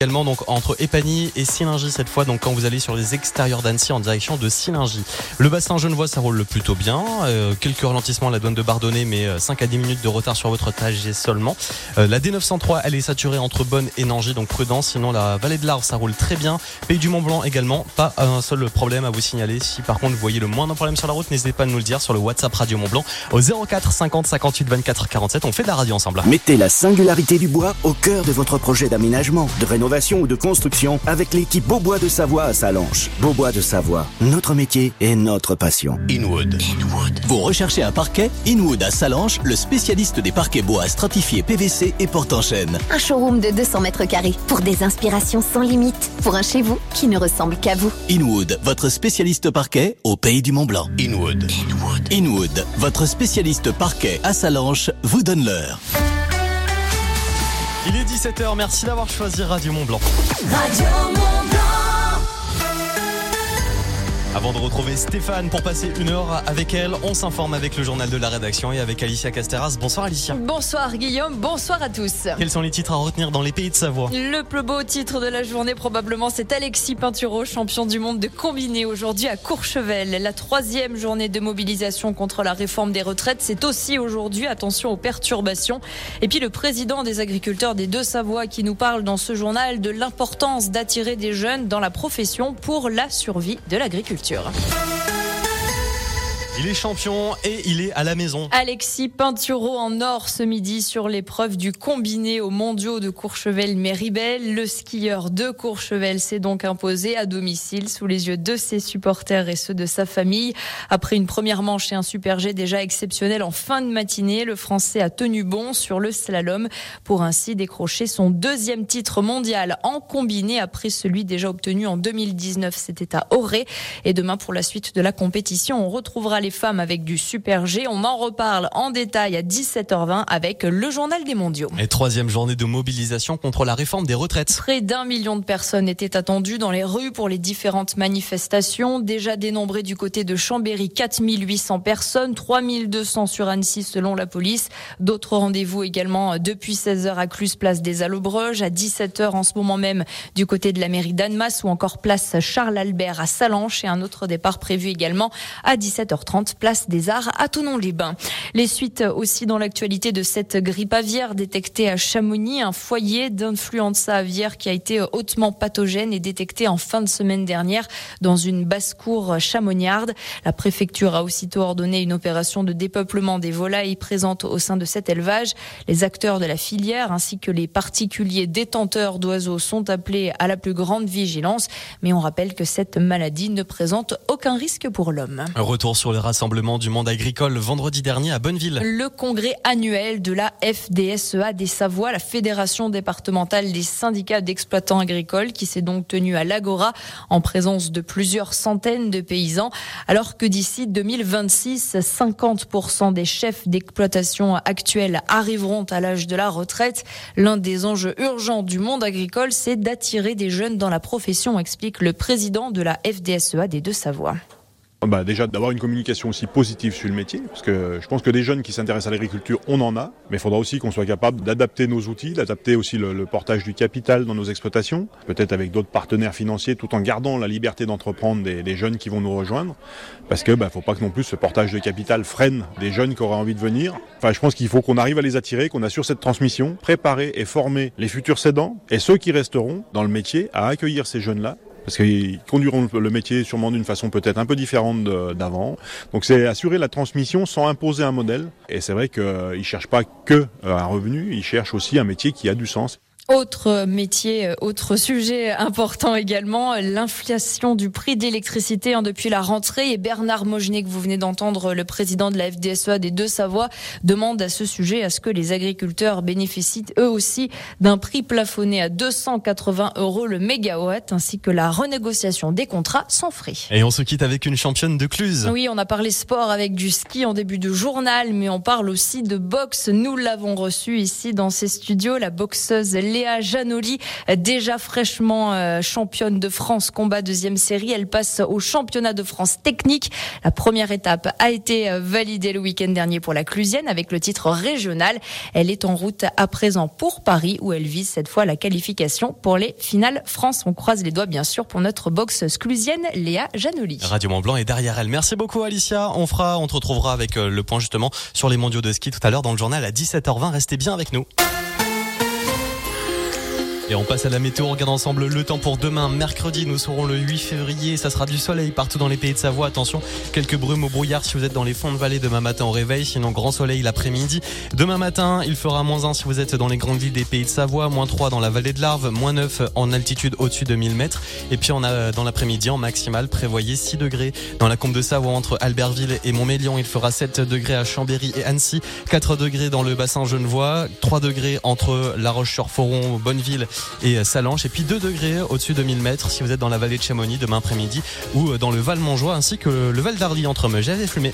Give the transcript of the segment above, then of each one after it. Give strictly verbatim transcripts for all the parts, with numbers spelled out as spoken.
Également donc entre Épagny et Sillingy cette fois, donc quand vous allez sur les extérieurs d'Annecy en direction de Sillingy. Le bassin genevois, ça roule plutôt bien, euh, quelques ralentissements à la douane de Bardonnay, mais cinq à dix minutes de retard sur votre trajet seulement. Euh, la D neuf cent trois, elle est saturée entre Bonne et Nangis, donc prudence. Sinon la vallée de l'Arve, ça roule très bien. Pays du Mont-Blanc également, pas un seul problème à vous signaler. Si par contre vous voyez le moindre problème sur la route, n'hésitez pas à nous le dire sur le WhatsApp Radio Mont-Blanc au zéro quatre cinquante cinquante-huit vingt-quatre quarante-sept. On fait de la radio ensemble. Mettez la singularité du bois au cœur de votre projet d'aménagement, de rénovation ou de construction avec l'équipe Beaubois de Savoie à Sallanches. Beaubois de Savoie, notre métier et notre passion. Inwood. Inwood. Vous recherchez un parquet? Inwood à Sallanches, le spécialiste des parquets bois stratifiés P V C et porte-en-chêne. Un showroom de deux cents mètres carrés pour des inspirations sans limite. Pour un chez vous qui ne ressemble qu'à vous. Inwood, votre spécialiste parquet au pays du Mont-Blanc. Inwood. Inwood. Inwood, votre spécialiste parquet à Sallanches, vous donne l'heure. Il est dix-sept heures, merci d'avoir choisi Radio Mont-Blanc. Radio Mont-Blanc. Avant de retrouver Stéphane pour passer une heure avec elle, on s'informe avec le journal de la rédaction et avec Alicia Casteras. Bonsoir Alicia. Bonsoir Guillaume, bonsoir à tous. Quels sont les titres à retenir dans les pays de Savoie? Le plus beau titre de la journée probablement, c'est Alexis Pinturault, champion du monde de combiné aujourd'hui à Courchevel. La troisième journée de mobilisation contre la réforme des retraites, c'est aussi aujourd'hui. Attention aux perturbations. Et puis le président des agriculteurs des Deux-Savoie qui nous parle dans ce journal de l'importance d'attirer des jeunes dans la profession pour la survie de l'agriculture. Il est champion et il est à la maison. Alexis Pinturault en or ce midi sur l'épreuve du combiné aux mondiaux de Courchevel-Méribel. Le skieur de Courchevel s'est donc imposé à domicile sous les yeux de ses supporters et ceux de sa famille. Après une première manche et un super G déjà exceptionnel en fin de matinée, le Français a tenu bon sur le slalom pour ainsi décrocher son deuxième titre mondial en combiné après celui déjà obtenu en deux mille dix-neuf. C'était à Auray. Et demain pour la suite de la compétition, on retrouvera les femmes avec du super G. On en reparle en détail à dix-sept heures vingt avec le journal des mondiaux. Et troisième journée de mobilisation contre la réforme des retraites. Près d'un million de personnes étaient attendues dans les rues pour les différentes manifestations. Déjà dénombrées du côté de Chambéry, quatre mille huit cents personnes, trois mille deux cents sur Annecy selon la police. D'autres rendez-vous également depuis seize heures à Cluse, place des Allobroges, à dix-sept heures en ce moment même du côté de la mairie d'Annemasse ou encore place Charles-Albert à Sallanches et un autre départ prévu également à dix-sept heures trente. Place des Arts à Thonon-les-Bains. Les suites aussi dans l'actualité de cette grippe aviaire détectée à Chamonix, un foyer d'influenza aviaire qui a été hautement pathogène et détecté en fin de semaine dernière dans une basse-cour chamoniarde. La préfecture a aussitôt ordonné une opération de dépeuplement des volailles présentes au sein de cet élevage. Les acteurs de la filière ainsi que les particuliers détenteurs d'oiseaux sont appelés à la plus grande vigilance. Mais on rappelle que cette maladie ne présente aucun risque pour l'homme. Un retour sur le rassemblement du monde agricole vendredi dernier à Bonneville. Le congrès annuel de la F D S E A des Savoies, la Fédération départementale des syndicats d'exploitants agricoles, qui s'est donc tenu à l'Agora en présence de plusieurs centaines de paysans. Alors que d'ici deux mille vingt-six, cinquante pour cent des chefs d'exploitation actuels arriveront à l'âge de la retraite. L'un des enjeux urgents du monde agricole, c'est d'attirer des jeunes dans la profession, explique le président de la F D S E A des Deux-Savoies. Bah déjà d'avoir une communication aussi positive sur le métier, parce que je pense que des jeunes qui s'intéressent à l'agriculture, on en a, mais il faudra aussi qu'on soit capable d'adapter nos outils, d'adapter aussi le, le portage du capital dans nos exploitations, peut-être avec d'autres partenaires financiers, tout en gardant la liberté d'entreprendre des, des jeunes qui vont nous rejoindre, parce que bah, faut pas que non plus ce portage de capital freine des jeunes qui auraient envie de venir. Enfin, je pense qu'il faut qu'on arrive à les attirer, qu'on assure cette transmission, préparer et former les futurs cédants et ceux qui resteront dans le métier à accueillir ces jeunes-là. Parce qu'ils conduiront le métier sûrement d'une façon peut-être un peu différente d'avant. Donc c'est assurer la transmission sans imposer un modèle. Et c'est vrai qu'ils ne cherchent pas que un revenu, ils cherchent aussi un métier qui a du sens. Autre métier, autre sujet important également, l'inflation du prix de l'électricité hein, depuis la rentrée. Et Bernard Mogenet, que vous venez d'entendre, le président de la F D S E A des Deux-Savoie, demande à ce sujet à ce que les agriculteurs bénéficient eux aussi d'un prix plafonné à deux cent quatre-vingts euros le mégawatt, ainsi que la renégociation des contrats sans frais. Et on se quitte avec une championne de Cluse. Oui, on a parlé sport avec du ski en début de journal, mais on parle aussi de boxe. Nous l'avons reçue ici dans ces studios, la boxeuse Léa Léa Janoli, déjà fraîchement euh, championne de France combat deuxième série. Elle passe au championnat de France technique. La première étape a été validée le week-end dernier pour la Clusienne avec le titre régional. Elle est en route à présent pour Paris où elle vise cette fois la qualification pour les finales France. On croise les doigts bien sûr pour notre boxeuse clusienne Léa Janoli. Radio Mont-Blanc est derrière elle. Merci beaucoup Alicia. On fera, on te retrouvera avec le point justement sur les mondiaux de ski tout à l'heure dans le journal à dix-sept heures vingt. Restez bien avec nous. Et on passe à la météo, on regarde ensemble le temps pour demain, mercredi, nous serons le huit février, ça sera du soleil partout dans les pays de Savoie, attention, quelques brumes au brouillard si vous êtes dans les fonds de vallée demain matin au réveil, sinon grand soleil l'après-midi. Demain matin, il fera moins un si vous êtes dans les grandes villes des pays de Savoie, moins trois dans la vallée de l'Arve, moins neuf en altitude au-dessus de mille mètres, et puis on a dans l'après-midi en maximal, prévoyez six degrés dans la Combe de Savoie entre Albertville et Montmélian, il fera sept degrés à Chambéry et Annecy, quatre degrés dans le bassin genevois, trois degrés entre La Roche-sur-Foron, Bonneville et Salanches, et puis deux degrés au-dessus de mille mètres si vous êtes dans la vallée de Chamonix demain après-midi ou dans le Val Montjoie ainsi que le Val d'Arly entre Megève et Flumet.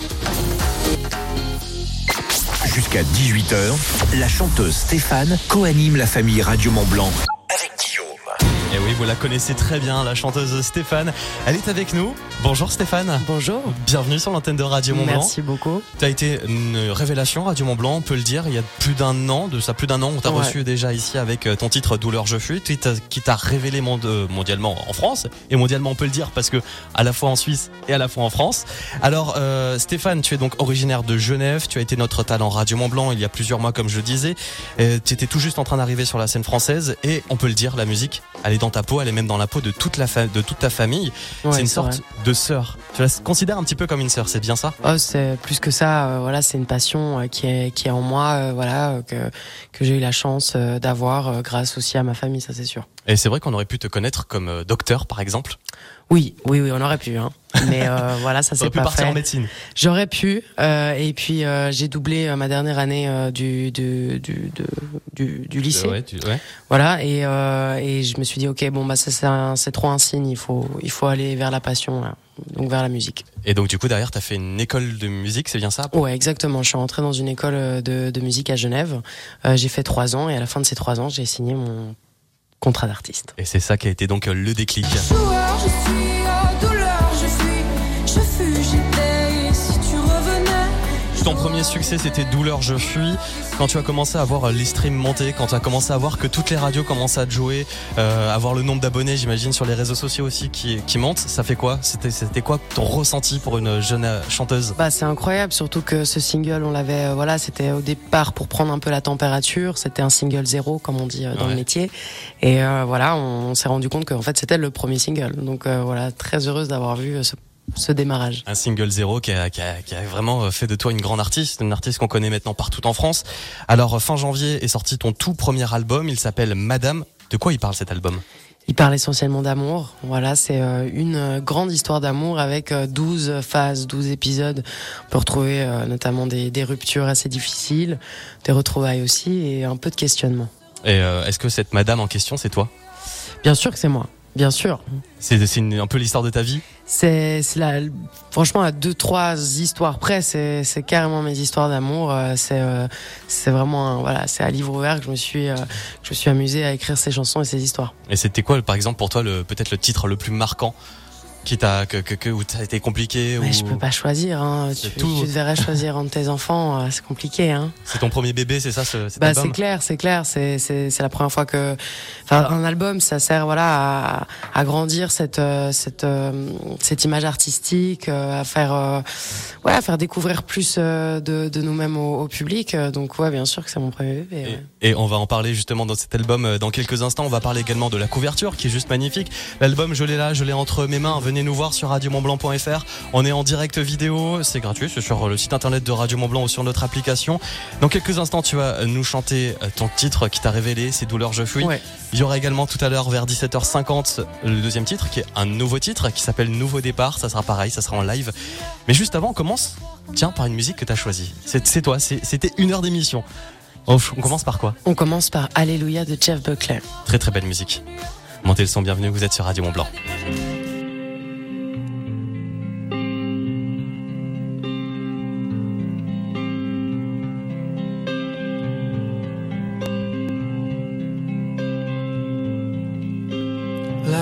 Jusqu'à dix-huit heures, la chanteuse Stéphane co-anime la famille Radio Mont-Blanc avec Guillaume. Et oui, vous la connaissez très bien, la chanteuse Stéphane. Elle est avec nous. Bonjour Stéphane. Bonjour. Bienvenue sur l'antenne de Radio Mont-Blanc. Merci beaucoup. Tu as été une révélation Radio Mont-Blanc, on peut le dire, il y a plus d'un an, de ça plus d'un an, on t'a Ouais. reçu déjà ici avec ton titre Douleur je fuis, qui t'a révélé mondialement en France, et mondialement on peut le dire parce que à la fois en Suisse et à la fois en France. Alors euh, Stéphane, tu es donc originaire de Genève, tu as été notre talent Radio Mont-Blanc il y a plusieurs mois comme je le disais, euh, tu étais tout juste en train d'arriver sur la scène française et on peut le dire, la musique, elle est dans ta peau, elle est même dans la peau de toute, la fa- de toute ta famille. Ouais, c'est une c'est sorte vrai. de sœur. Tu la considères un petit peu comme une sœur, c'est bien ça? Oh, c'est plus que ça. euh, voilà, c'est une passion euh, qui est qui est en moi. euh, voilà, euh, que que j'ai eu la chance euh, d'avoir euh, grâce aussi à ma famille, ça c'est sûr. Et c'est vrai qu'on aurait pu te connaître comme euh, docteur par exemple. Oui, oui, oui, on aurait pu. Hein. Mais euh, voilà, ça Tu s'est aurais pu pas partir fait. en médecine. J'aurais pu. Euh, et puis euh, j'ai doublé euh, ma dernière année euh, du, du du du du du lycée. Ouais, tu- ouais. Voilà, et euh, et je me suis dit ok, bon bah ça c'est un- c'est trop un signe. Il faut il faut aller vers la passion, là. Donc vers la musique. Et donc du coup derrière t'as fait une école de musique, c'est bien ça? Ouais, exactement. Je suis rentrée dans une école de, de musique à Genève. Euh, j'ai fait trois ans et à la fin de ces trois ans, j'ai signé mon contrat d'artiste. Et c'est ça qui a été donc le déclic. Joueur, je suis, oh, douleur, je fuis, je fuis, j'étais, si tu revenais. Ton premier succès c'était Douleur je fuis. Quand tu as commencé à voir les streams monter, quand tu as commencé à voir que toutes les radios commençaient à te jouer, euh, à voir le nombre d'abonnés j'imagine sur les réseaux sociaux aussi qui, qui monte, ça fait quoi? C'était, c'était quoi ton ressenti pour une jeune euh, chanteuse? Bah c'est incroyable, surtout que ce single, on l'avait, euh, voilà, c'était au départ pour prendre un peu la température. C'était un single zéro, comme on dit euh, dans Ouais. le métier. Et euh, voilà, on, on s'est rendu compte qu'en fait c'était le premier single. Donc euh, voilà, très heureuse d'avoir vu euh, ce, ce démarrage. Un single zéro qui a, qui, a, qui a vraiment fait de toi une grande artiste, une artiste qu'on connaît maintenant partout en France. Alors fin janvier est sorti ton tout premier album, il s'appelle Madame. De quoi il parle cet album? Il parle essentiellement d'amour. Voilà, c'est euh, une euh, grande histoire d'amour avec euh, douze phases, douze épisodes. On peut retrouver euh, notamment des, des ruptures assez difficiles, des retrouvailles aussi et un peu de questionnement. Et euh, est-ce que cette Madame en question c'est toi? Bien sûr que c'est moi. Bien sûr. C'est, c'est une, un peu l'histoire de ta vie? C'est, c'est la, franchement, à deux, trois histoires près, c'est, c'est carrément mes histoires d'amour. euh, C'est, euh, c'est vraiment, un- voilà, c'est à livre ouvert que je me suis, euh, que je me suis amusé à écrire ces chansons et ces histoires. Et c'était quoi, par exemple, pour toi, le, peut-être le titre le plus marquant qui t'a, que, que, que, où ça a été compliqué? Mais ou... je peux pas choisir. Hein. Tu, C'est tout. tu devrais choisir entre tes enfants. euh, C'est compliqué. Hein. C'est ton premier bébé, c'est ça, ce, cet Bah album? c'est clair, c'est clair, c'est c'est c'est la première fois que, enfin un album, ça sert voilà à, à grandir cette euh, cette euh, cette image artistique, euh, à faire euh, ouais à faire découvrir plus euh, de de nous-mêmes au, au public. euh, Donc ouais, bien sûr que c'est mon premier bébé. Ouais. Et, et on va en parler justement dans cet album euh, dans quelques instants. On va parler également de la couverture qui est juste magnifique. L'album, je l'ai là, je l'ai entre mes mains. Venez nous voir sur radio mont blanc point f r. On est en direct vidéo, c'est gratuit, c'est sur le site internet de Radio Mont-Blanc ou sur notre application. Dans quelques instants, tu vas nous chanter ton titre qui t'a révélé, c'est Douleur je fuis. Ouais. Il y aura également tout à l'heure vers dix-sept heures cinquante le deuxième titre qui est un nouveau titre qui s'appelle Nouveau départ. Ça sera pareil, ça sera en live. Mais juste avant, on commence, tiens, par une musique que t'as choisie. C'est, c'est toi, c'est, c'était une heure d'émission. On, on commence par quoi? On commence par Alléluia de Jeff Buckley. Très très belle musique. Montez le son, bienvenue, vous êtes sur Radio Mont-Blanc.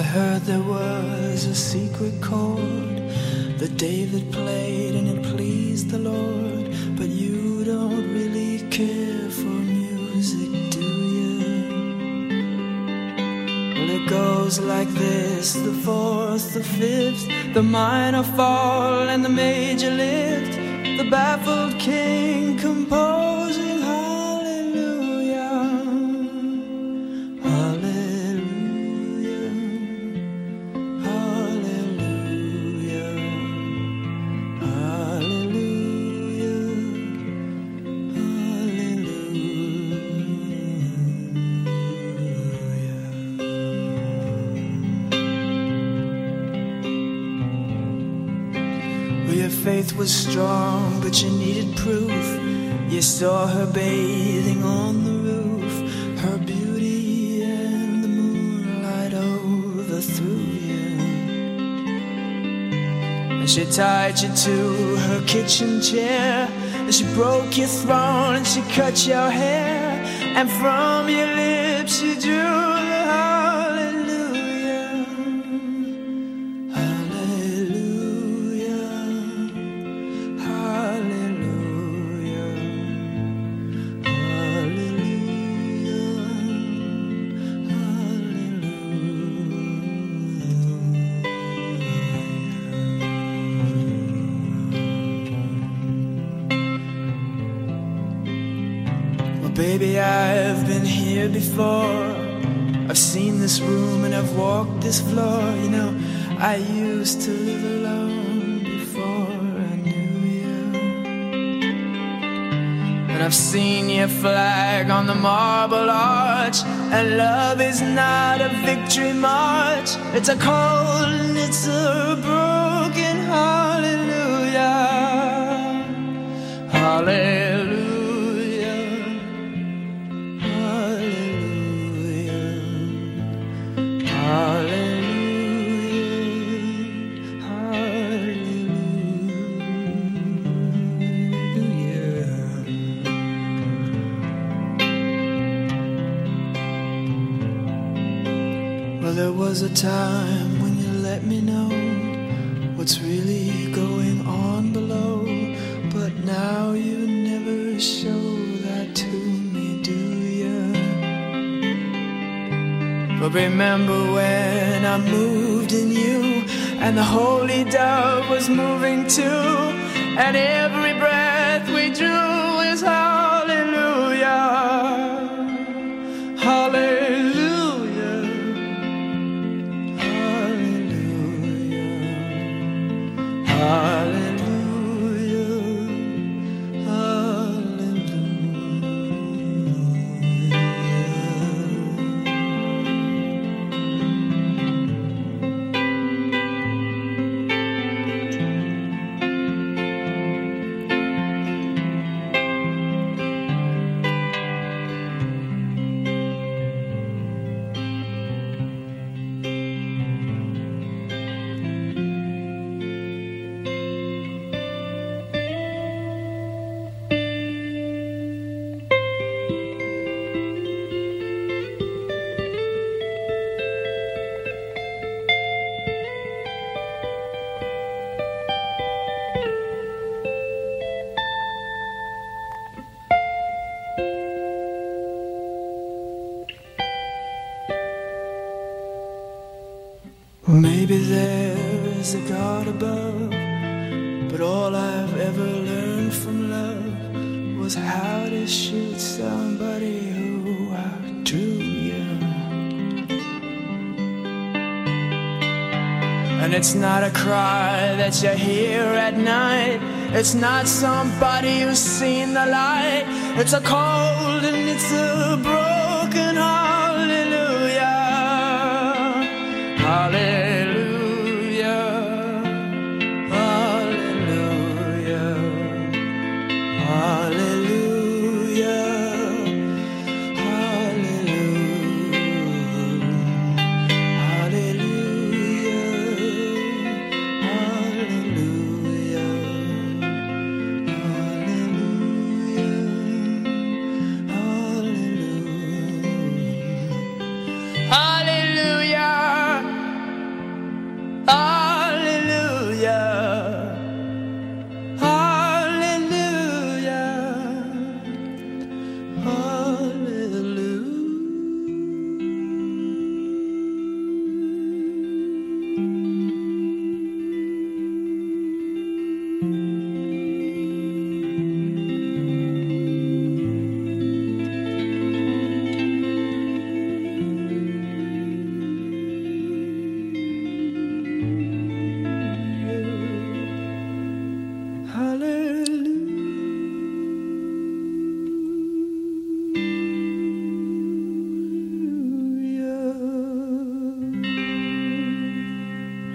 heard there was a secret chord that David played and it pleased the Lord. But you don't really care for music, do you? Well, it goes like this: the fourth, the fifth, the minor fall and the major lift, the baffled king composing hallelujah, hallelujah, hallelujah, hallelujah, hallelujah. Well, your faith was strong, but you needed proof. You saw her bathing on the roof, her beauty and the moonlight overthrew you. And she tied you to her kitchen chair, and she broke your throne and she cut your hair, and from your lips she drew the hallelujah, hallelujah, hallelujah, hallelujah, hallelujah. Well, baby, I've been here before. I've seen this room and I've walked this floor. You know, I used to live alone before I knew you. And I've seen your flag on the marble arch, and love is not a victory march. It's a cold and it's a broken hallelujah, hallelujah. There was a time when you let me know what's really going on below, but now you never show that to me, do you? But remember when I moved in you, and the holy dove was moving too, and every breath we drew is hallelujah, hallelujah. Maybe there is a God above, but all I've ever learned from love was how to shoot somebody who outdrew you. And it's not a cry that you hear at night, it's not somebody who's seen the light, it's a cold and it's a broken hallelujah, hallelujah. Hallelujah,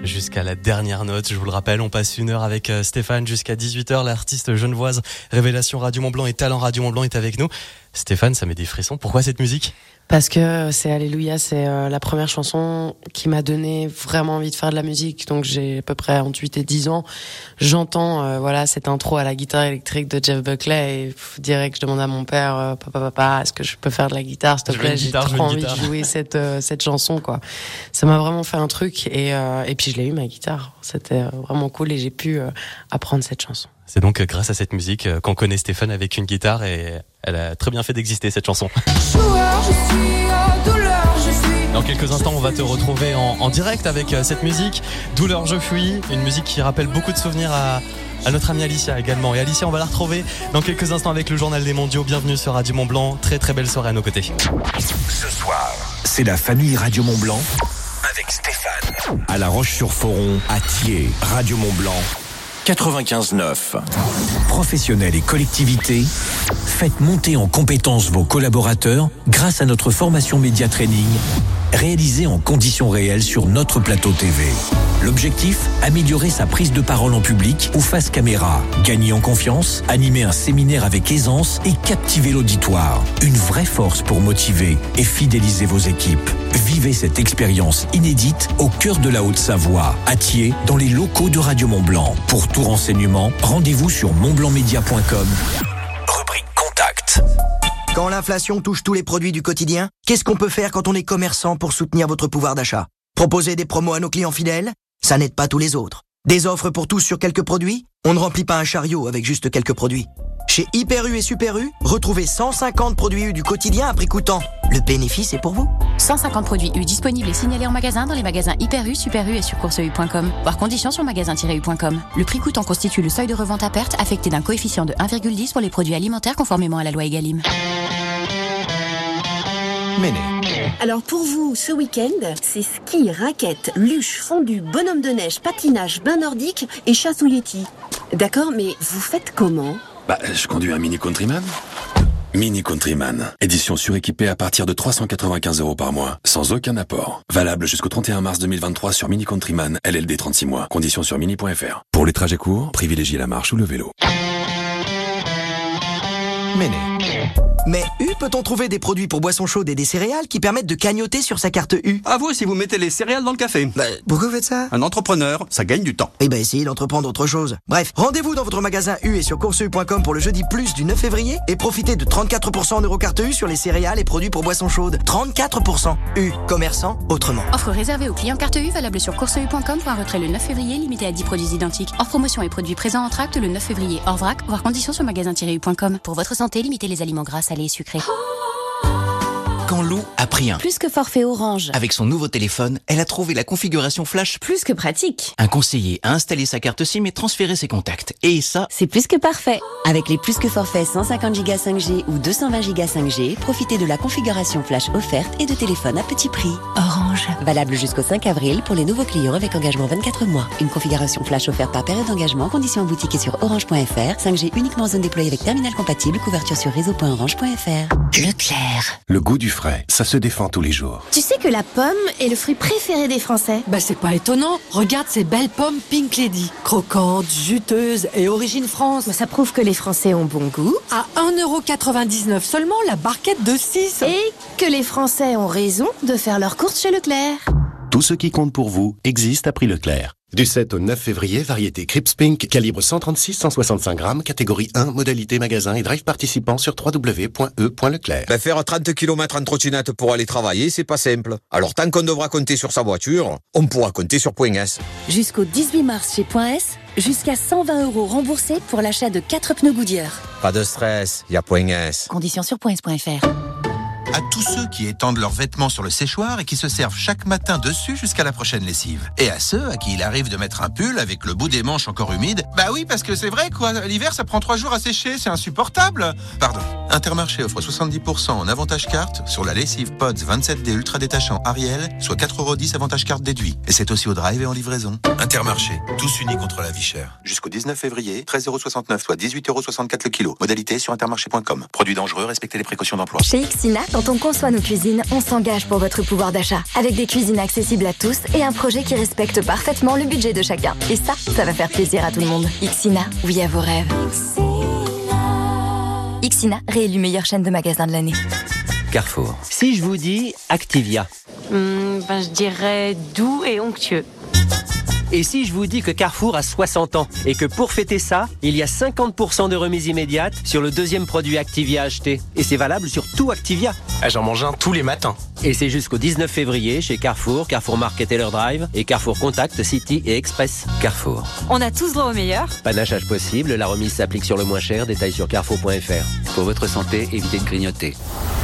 Jusqu'à la dernière note, je vous le rappelle, on passe une heure avec Stéphane jusqu'à dix-huit heures. L'artiste genevoise Révélation Radio Mont Blanc et Talent Radio Mont Blanc est avec nous. Stéphane, ça met des frissons. Pourquoi cette musique ? Parce que c'est Alléluia, c'est euh, la première chanson qui m'a donné vraiment envie de faire de la musique. Donc j'ai à peu près entre huit et dix ans. J'entends euh, voilà cette intro à la guitare électrique de Jeff Buckley et je dirais que je demande à mon père, euh, papa, papa, est-ce que je peux faire de la guitare, s'il te plaît ? J'ai guitare, trop envie de jouer cette euh, cette chanson, quoi. Ça m'a vraiment fait un truc et euh, et puis je l'ai eu ma guitare. C'était vraiment cool et j'ai pu euh, apprendre cette chanson. C'est donc grâce à cette musique qu'on connaît Stéphane avec une guitare et elle a très bien fait d'exister cette chanson. Joueur, je suis, oh, douleur, je suis. Dans quelques instants, on va te retrouver en, en direct avec cette musique, Douleur, je fuis, une musique qui rappelle beaucoup de souvenirs à, à notre amie Alicia également. Et Alicia, on va la retrouver dans quelques instants avec le journal des mondiaux. Bienvenue sur Radio Mont Blanc, très très belle soirée à nos côtés. Ce soir, c'est la famille Radio Mont Blanc avec Stéphane. À La Roche-sur-Foron, à Thiers, Radio Mont Blanc. quatre-vingt-quinze neuf. Professionnels et collectivités, faites monter en compétences vos collaborateurs grâce à notre formation Média Training, réalisée en conditions réelles sur notre plateau T V. L'objectif, améliorer sa prise de parole en public ou face caméra, gagner en confiance, animer un séminaire avec aisance et captiver l'auditoire. Une vraie force pour motiver et fidéliser vos équipes. Vivez cette expérience inédite au cœur de la Haute-Savoie, à Thiers, dans les locaux de Radio Mont Blanc. Pour tout renseignement, rendez-vous sur mont blanc média point com. Rubrique Contact. Quand l'inflation touche tous les produits du quotidien, qu'est-ce qu'on peut faire quand on est commerçant pour soutenir votre pouvoir d'achat ? Proposer des promos à nos clients fidèles ? Ça n'aide pas tous les autres. Des offres pour tous sur quelques produits ? On ne remplit pas un chariot avec juste quelques produits. Chez Hyper U et Super U, retrouvez cent cinquante produits U du quotidien à prix coûtant. Le bénéfice est pour vous. cent cinquante produits U disponibles et signalés en magasin dans les magasins Hyper U, Super U et sur course u point com. Voir conditions sur magasin tiret u point com. Le prix coûtant constitue le seuil de revente à perte affecté d'un coefficient de un virgule dix pour les produits alimentaires conformément à la loi Egalim. Méné. Alors pour vous, ce week-end, c'est ski, raquettes, luge, fondu, bonhomme de neige, patinage, bain nordique et chasse au Yeti. D'accord, mais vous faites comment ? Bah, je conduis un Mini Countryman. Mini Countryman, édition suréquipée à partir de trois cent quatre-vingt-quinze euros par mois, sans aucun apport. Valable jusqu'au trente et un mars deux mille vingt-trois sur Mini Countryman, L L D trente-six mois. Conditions sur mini point f r. Pour les trajets courts, privilégiez la marche ou le vélo. Méné. Mais U, peut-on trouver des produits pour boissons chaudes et des céréales qui permettent de cagnotter sur sa carte U ? À vous si vous mettez les céréales dans le café. Bah, pourquoi vous faites ça ? Un entrepreneur, ça gagne du temps. Eh ben, essayez d'entreprendre autre chose. Bref, rendez-vous dans votre magasin U et sur course u point com pour le jeudi plus du neuf février et profitez de trente-quatre pour cent en Eurocarte U sur les céréales et produits pour boissons chaudes. trente-quatre pour cent. U, commerçant autrement. Offre réservée aux clients carte U, valable sur course u point com pour un retrait le neuf février, limité à dix produits identiques. Hors promotion et produits présents en tract le neuf février. Hors vrac, voir conditions sur magasin tiret u point com. Pour votre santé, limitez les aliments gras, salés et sucrés. Quand Lou a pris un Plus que forfait Orange. avec son nouveau téléphone, elle a trouvé la configuration flash. Plus que pratique. Un conseiller a installé sa carte SIM et transféré ses contacts. Et ça, C'est plus que parfait. Avec les plus que forfaits cent cinquante giga cinq G ou deux cent vingt giga cinq G, profitez de la configuration flash offerte et de téléphone à petit prix. Orange. Valable jusqu'au cinq avril pour les nouveaux clients avec engagement vingt-quatre mois. Une configuration flash offerte par période d'engagement, conditions en boutique et sur orange point f r. cinq G uniquement en zone déployée avec terminal compatible, couverture sur réseau point orange point f r. Leclerc. Le goût du frais, ça se défend tous les jours. Tu sais que la pomme est le fruit préféré des Français. Bah c'est pas étonnant. Regarde ces belles pommes Pink Lady. Croquantes, juteuses et origine France. Ça prouve que les Français ont bon goût. À un euro quatre-vingt-dix-neuf seulement la barquette de six. Et que les Français ont raison de faire leurs courses chez Leclerc. Tout ce qui compte pour vous existe à prix Leclerc. Du sept au neuf février, variété Crips Pink, calibre cent trente-six à cent soixante-cinq grammes, catégorie un, modalité magasin et drive participant sur w w w point e point leclerc. Ben faire trente kilomètres en trottinette pour aller travailler, c'est pas simple. Alors tant qu'on devra compter sur sa voiture, on pourra compter sur Point S. Jusqu'au dix-huit mars chez Point S, jusqu'à cent vingt euros remboursés pour l'achat de quatre pneus Goodyear. Pas de stress, y a Point S. Conditions sur point s point f r. À tous ceux qui étendent leurs vêtements sur le séchoir et qui se servent chaque matin dessus jusqu'à la prochaine lessive. Et à ceux à qui il arrive de mettre un pull avec le bout des manches encore humide. Bah oui, parce que c'est vrai quoi, l'hiver ça prend trois jours à sécher, c'est insupportable. Pardon. Intermarché offre soixante-dix pour cent en avantage carte sur la lessive Pods vingt-sept D ultra détachant Ariel, soit quatre euros dix avantage carte déduit. Et c'est aussi au drive et en livraison. Intermarché, tous unis contre la vie chère. Jusqu'au dix-neuf février, treize euros soixante-neuf, soit dix-huit euros soixante-quatre le kilo. Modalité sur intermarché point com. Produit dangereux, respectez les précautions d'emploi. Chez Ixina, Quand on conçoit nos cuisines, on s'engage pour votre pouvoir d'achat. Avec des cuisines accessibles à tous et un projet qui respecte parfaitement le budget de chacun. Et ça, ça va faire plaisir à tout le monde. Ixina, oui à vos rêves. Ixina, réélu meilleure chaîne de magasins de l'année. Carrefour. Si je vous dis Activia. Mmh, ben je dirais doux et onctueux. Et si je vous dis que Carrefour a soixante ans et que pour fêter ça, il y a cinquante pour cent de remise immédiate sur le deuxième produit Activia acheté. Et c'est valable sur tout Activia. Ah, j'en mange un tous les matins. Et c'est jusqu'au dix-neuf février chez Carrefour, Carrefour Market Taylor Drive et Carrefour Contact, City et Express. Carrefour. On a tous droit au meilleur. Panachage possible, la remise s'applique sur le moins cher, détail sur carrefour point f r. Pour votre santé, évitez de grignoter.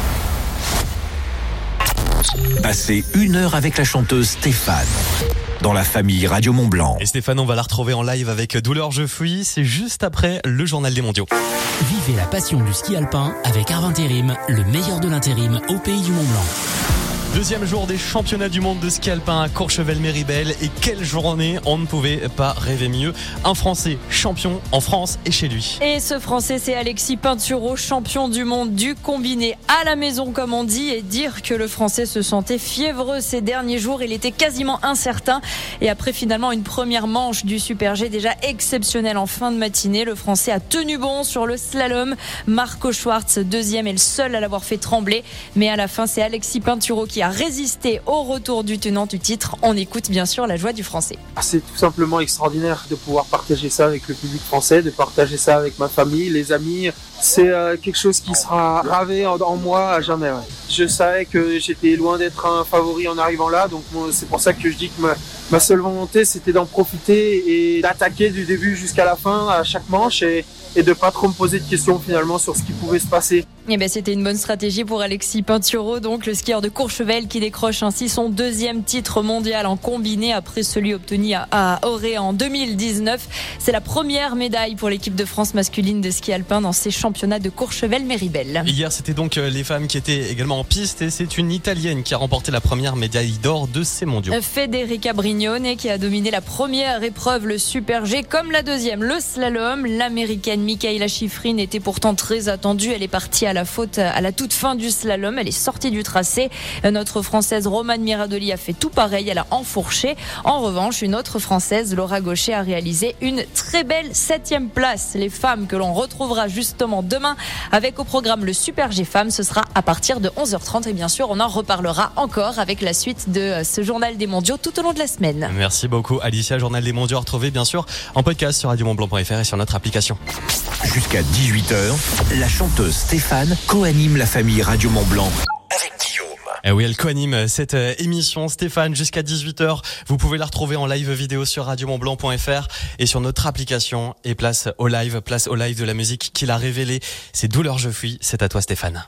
Passez une heure avec la chanteuse Stéphane dans la famille Radio Mont-Blanc. Et Stéphane, on va la retrouver en live avec Douleur je fuis. C'est juste après le journal des mondiaux. Vivez la passion du ski alpin avec Arvintérim, le meilleur de l'intérim au pays du Mont-Blanc. Deuxième jour des championnats du monde de ski alpin à Courchevel-Méribel. Et quelle journée, on ne pouvait pas rêver mieux. Un Français champion en France et chez lui. Et ce Français, c'est Alexis Pinturault, champion du monde du combiné à la maison, comme on dit. Et dire que le Français se sentait fiévreux ces derniers jours, il était quasiment incertain. Et après finalement une première manche du Super G déjà exceptionnelle en fin de matinée, le Français a tenu bon sur le slalom. Marco Schwartz, deuxième, est le seul à l'avoir fait trembler. Mais à la fin, c'est Alexis Pinturault qui a résister au retour du tenant du titre. On écoute bien sûr la joie du Français. C'est tout simplement extraordinaire de pouvoir partager ça avec le public français, de partager ça avec ma famille, les amis. C'est euh, quelque chose qui sera gravé en, en moi à jamais. Ouais. Je savais que j'étais loin d'être un favori en arrivant là, donc moi, c'est pour ça que je dis que ma, ma seule volonté c'était d'en profiter et d'attaquer du début jusqu'à la fin à chaque manche et, et de pas trop me poser de questions finalement sur ce qui pouvait se passer. Eh ben, c'était une bonne stratégie pour Alexis Pinturault, donc le skieur de Courchevel qui décroche ainsi son deuxième titre mondial en combiné après celui obtenu à, à Auray en deux mille dix-neuf. C'est la première médaille pour l'équipe de France masculine de ski alpin dans ces championnats de Courchevel-Méribel. Hier, c'était donc les femmes qui étaient également en piste et c'est une Italienne qui a remporté la première médaille d'or de ces mondiaux. Federica Brignone qui a dominé la première épreuve, le Super G, comme la deuxième, le slalom. L'américaine Mikaela Shiffrin était pourtant très attendue. Elle est partie à la faute à la toute fin du slalom. Elle est sortie du tracé. Notre Française Romane Miradoli a fait tout pareil. Elle a enfourché. En revanche, une autre Française, Laura Gaucher, a réalisé une très belle septième place. Les femmes que l'on retrouvera justement demain avec au programme le Super G Femmes. Ce sera à partir de onze heures trente et bien sûr, on en reparlera encore avec la suite de ce journal des mondiaux tout au long de la semaine. Merci beaucoup Alicia. Journal des mondiaux à retrouver bien sûr en podcast sur radio mont blanc point f r et sur notre application. Jusqu'à dix-huit heures, la chanteuse Stéphane co-anime la famille Radio Mont-Blanc avec Guillaume. Eh oui, elle co-anime cette émission Stéphane jusqu'à dix-huit heures. Vous pouvez la retrouver en live vidéo sur radio mont blanc point f r et sur notre application. Et place au live, place au live de la musique qu'il a révélé. C'est Douleur je fuis. C'est à toi Stéphane.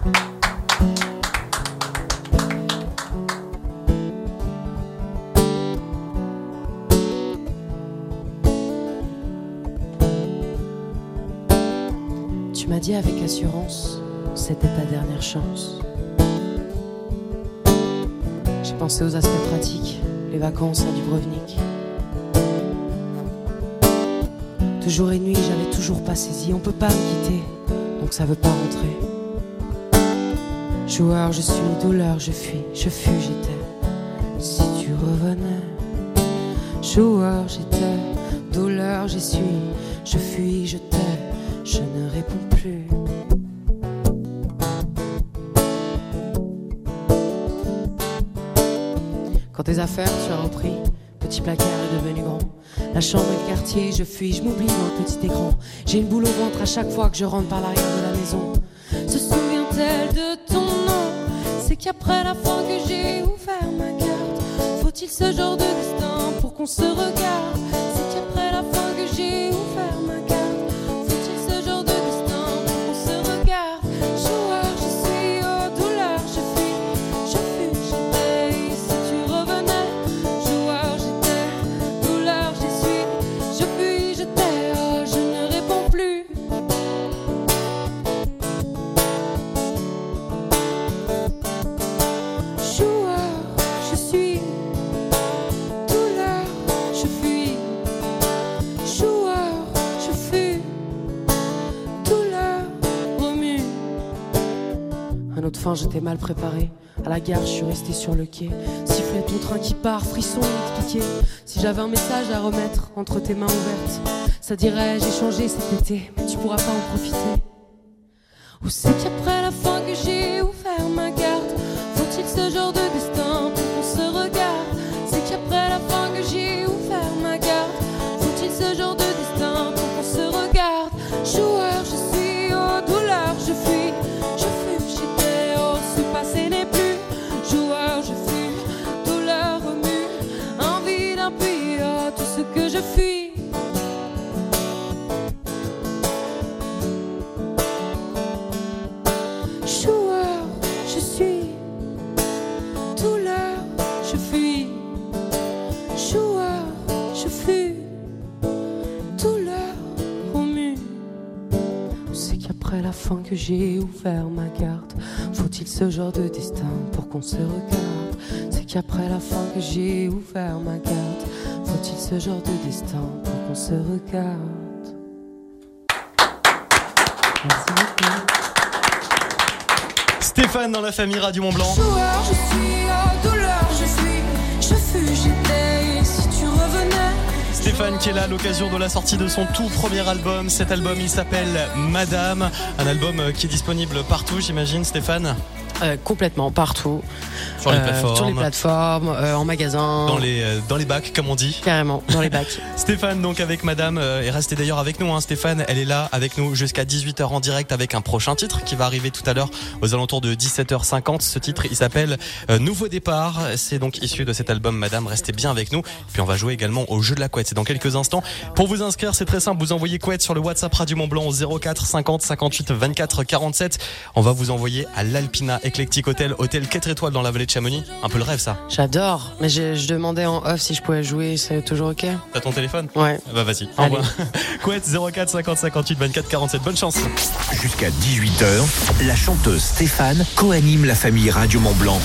Tu m'as dit avec assurance, c'était ta dernière chance. J'ai pensé aux aspects pratiques, les vacances à Dubrovnik. De jour et nuit, j'avais toujours pas saisi, on peut pas me quitter, donc ça veut pas rentrer. Joueur, je suis, douleur, je fuis, je fuis, j'étais. Si tu revenais, joueur, j'étais, douleur, j'y suis, je fuis, je t'ai. Je ne réponds plus. Quand tes affaires tu as repris, petit placard est devenu grand. La chambre et le quartier, je fuis, je m'oublie dans le petit écran. J'ai une boule au ventre à chaque fois que je rentre par l'arrière de la maison. Se souvient-elle de ton nom? C'est qu'après la fois que j'ai ouvert ma carte, faut-il ce genre de destin pour qu'on se regarde? C'est qu'après la fois que j'ai ouvert ma carte, fin, j'étais mal préparé. À la gare, je suis resté sur le quai. Sifflet ton train qui part, frisson expliqué. Si j'avais un message à remettre entre tes mains ouvertes, ça dirait j'ai changé cet été, mais tu pourras pas en profiter. Ou c'est qu'après la fin que j'ai ouvert ma carte, faut-il ce genre de destin pour qu'on se regarde? C'est qu'après la fin que j'ai ouvert ma carte, faut-il ce genre de destin pour qu'on se regarde? Joueur, je suis, oh douleur, je fuis, je fume, j'étais, oh ce passé n'est plus. Joueur, je fuis, douleur remue, envie d'un puits, oh tout ce que je fuis. Joueur, je suis, douleur, je fuis. Joueur, je fuis, douleur remue. C'est qu'après la fin que j'ai ouvert ma carte, faut-il ce genre de destin pour qu'on se regarde? C'est qu'après la fin que j'ai ouvert ma carte, faut-il ce genre de destin pour qu'on se regarde? Merci beaucoup. Stéphane dans la famille Radio Mont-Blanc. Joueur, je suis, oh douleur, je fuis, je fus, j'étais, et si tu revenais. Stéphane qui est là à l'occasion de la sortie de son tout premier album. Cet album, il s'appelle Madame. Un album qui est disponible partout, j'imagine, Stéphane? Euh, complètement, partout. Sur les euh, plateformes. Sur les plateformes, euh, en magasin. Dans les, euh, dans les bacs, comme on dit. Carrément, dans les bacs. Stéphane, donc avec Madame, euh, est restée d'ailleurs avec nous. Hein. Stéphane, elle est là avec nous jusqu'à dix-huit heures en direct avec un prochain titre qui va arriver tout à l'heure aux alentours de dix-sept heures cinquante. Ce titre, il s'appelle euh, Nouveau Départ. C'est donc issu de cet album Madame. Restez bien avec nous. Puis on va jouer également au jeu de la couette. C'est dans quelques instants. Pour vous inscrire, c'est très simple. Vous envoyez couette sur le WhatsApp Radio Mont-Blanc au zéro quatre cinquante cinquante-huit vingt-quatre quarante-sept. On va vous envoyer à l'Alpina Eclectic Hotel, hôtel quatre étoiles dans la vallée de Chamonix. Un peu le rêve, ça. J'adore. Mais je, je demandais en off si je pouvais jouer. C'est toujours ok? T'as ton téléphone? Ouais. Bah vas-y, envoie. Couette zéro quatre cinquante cinquante-huit vingt-quatre quarante-sept. Bonne chance. Jusqu'à dix-huit heures, la chanteuse Stéphane co-anime la famille Radio Mont-Blanc.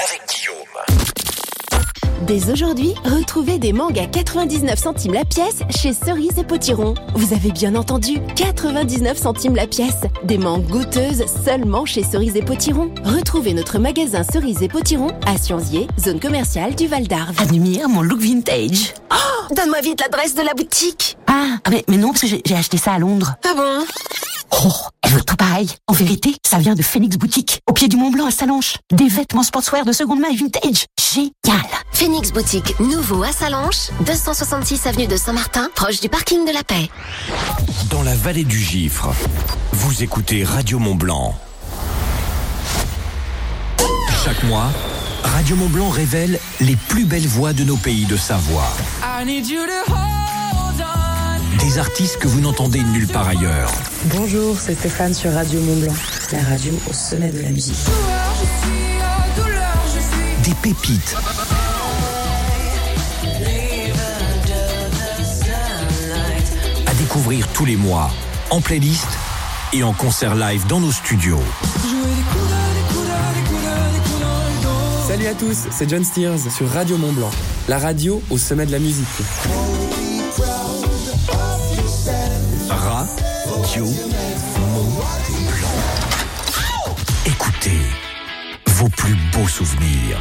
Dès aujourd'hui, retrouvez des mangues à quatre-vingt-dix-neuf centimes la pièce chez Cerise et Potiron. Vous avez bien entendu, quatre-vingt-dix-neuf centimes la pièce. Des mangues goûteuses seulement chez Cerise et Potiron. Retrouvez notre magasin Cerise et Potiron à Sionzier, zone commerciale du Val d'Arve. Admire mon look vintage. Oh, donne-moi vite l'adresse de la boutique. Ah, mais, mais non, parce que j'ai, j'ai acheté ça à Londres. Ah bon? Oh, elle veut tout pareil. En vérité, ça vient de Phoenix Boutique, au pied du Mont Blanc à Sallanches. Des vêtements sportswear de seconde main et vintage. Génial. Phoenix Boutique, nouveau à Sallanches, deux cent soixante-six avenue de Saint-Martin, proche du parking de la Paix. Dans la vallée du Gifre, vous écoutez Radio Mont-Blanc. Chaque mois, Radio Mont-Blanc révèle les plus belles voix de nos pays de Savoie. I need you to hold on. Des artistes que vous n'entendez nulle part ailleurs. Bonjour, c'est Stéphane sur Radio Mont-Blanc, la radio au sommet de la musique. Des pépites. À découvrir tous les mois, en playlist et en concert live dans nos studios. Salut à tous, c'est John Steers sur Radio Mont-Blanc, la radio au sommet de la musique. Radio Mont-Blanc. Écoutez vos plus beaux souvenirs.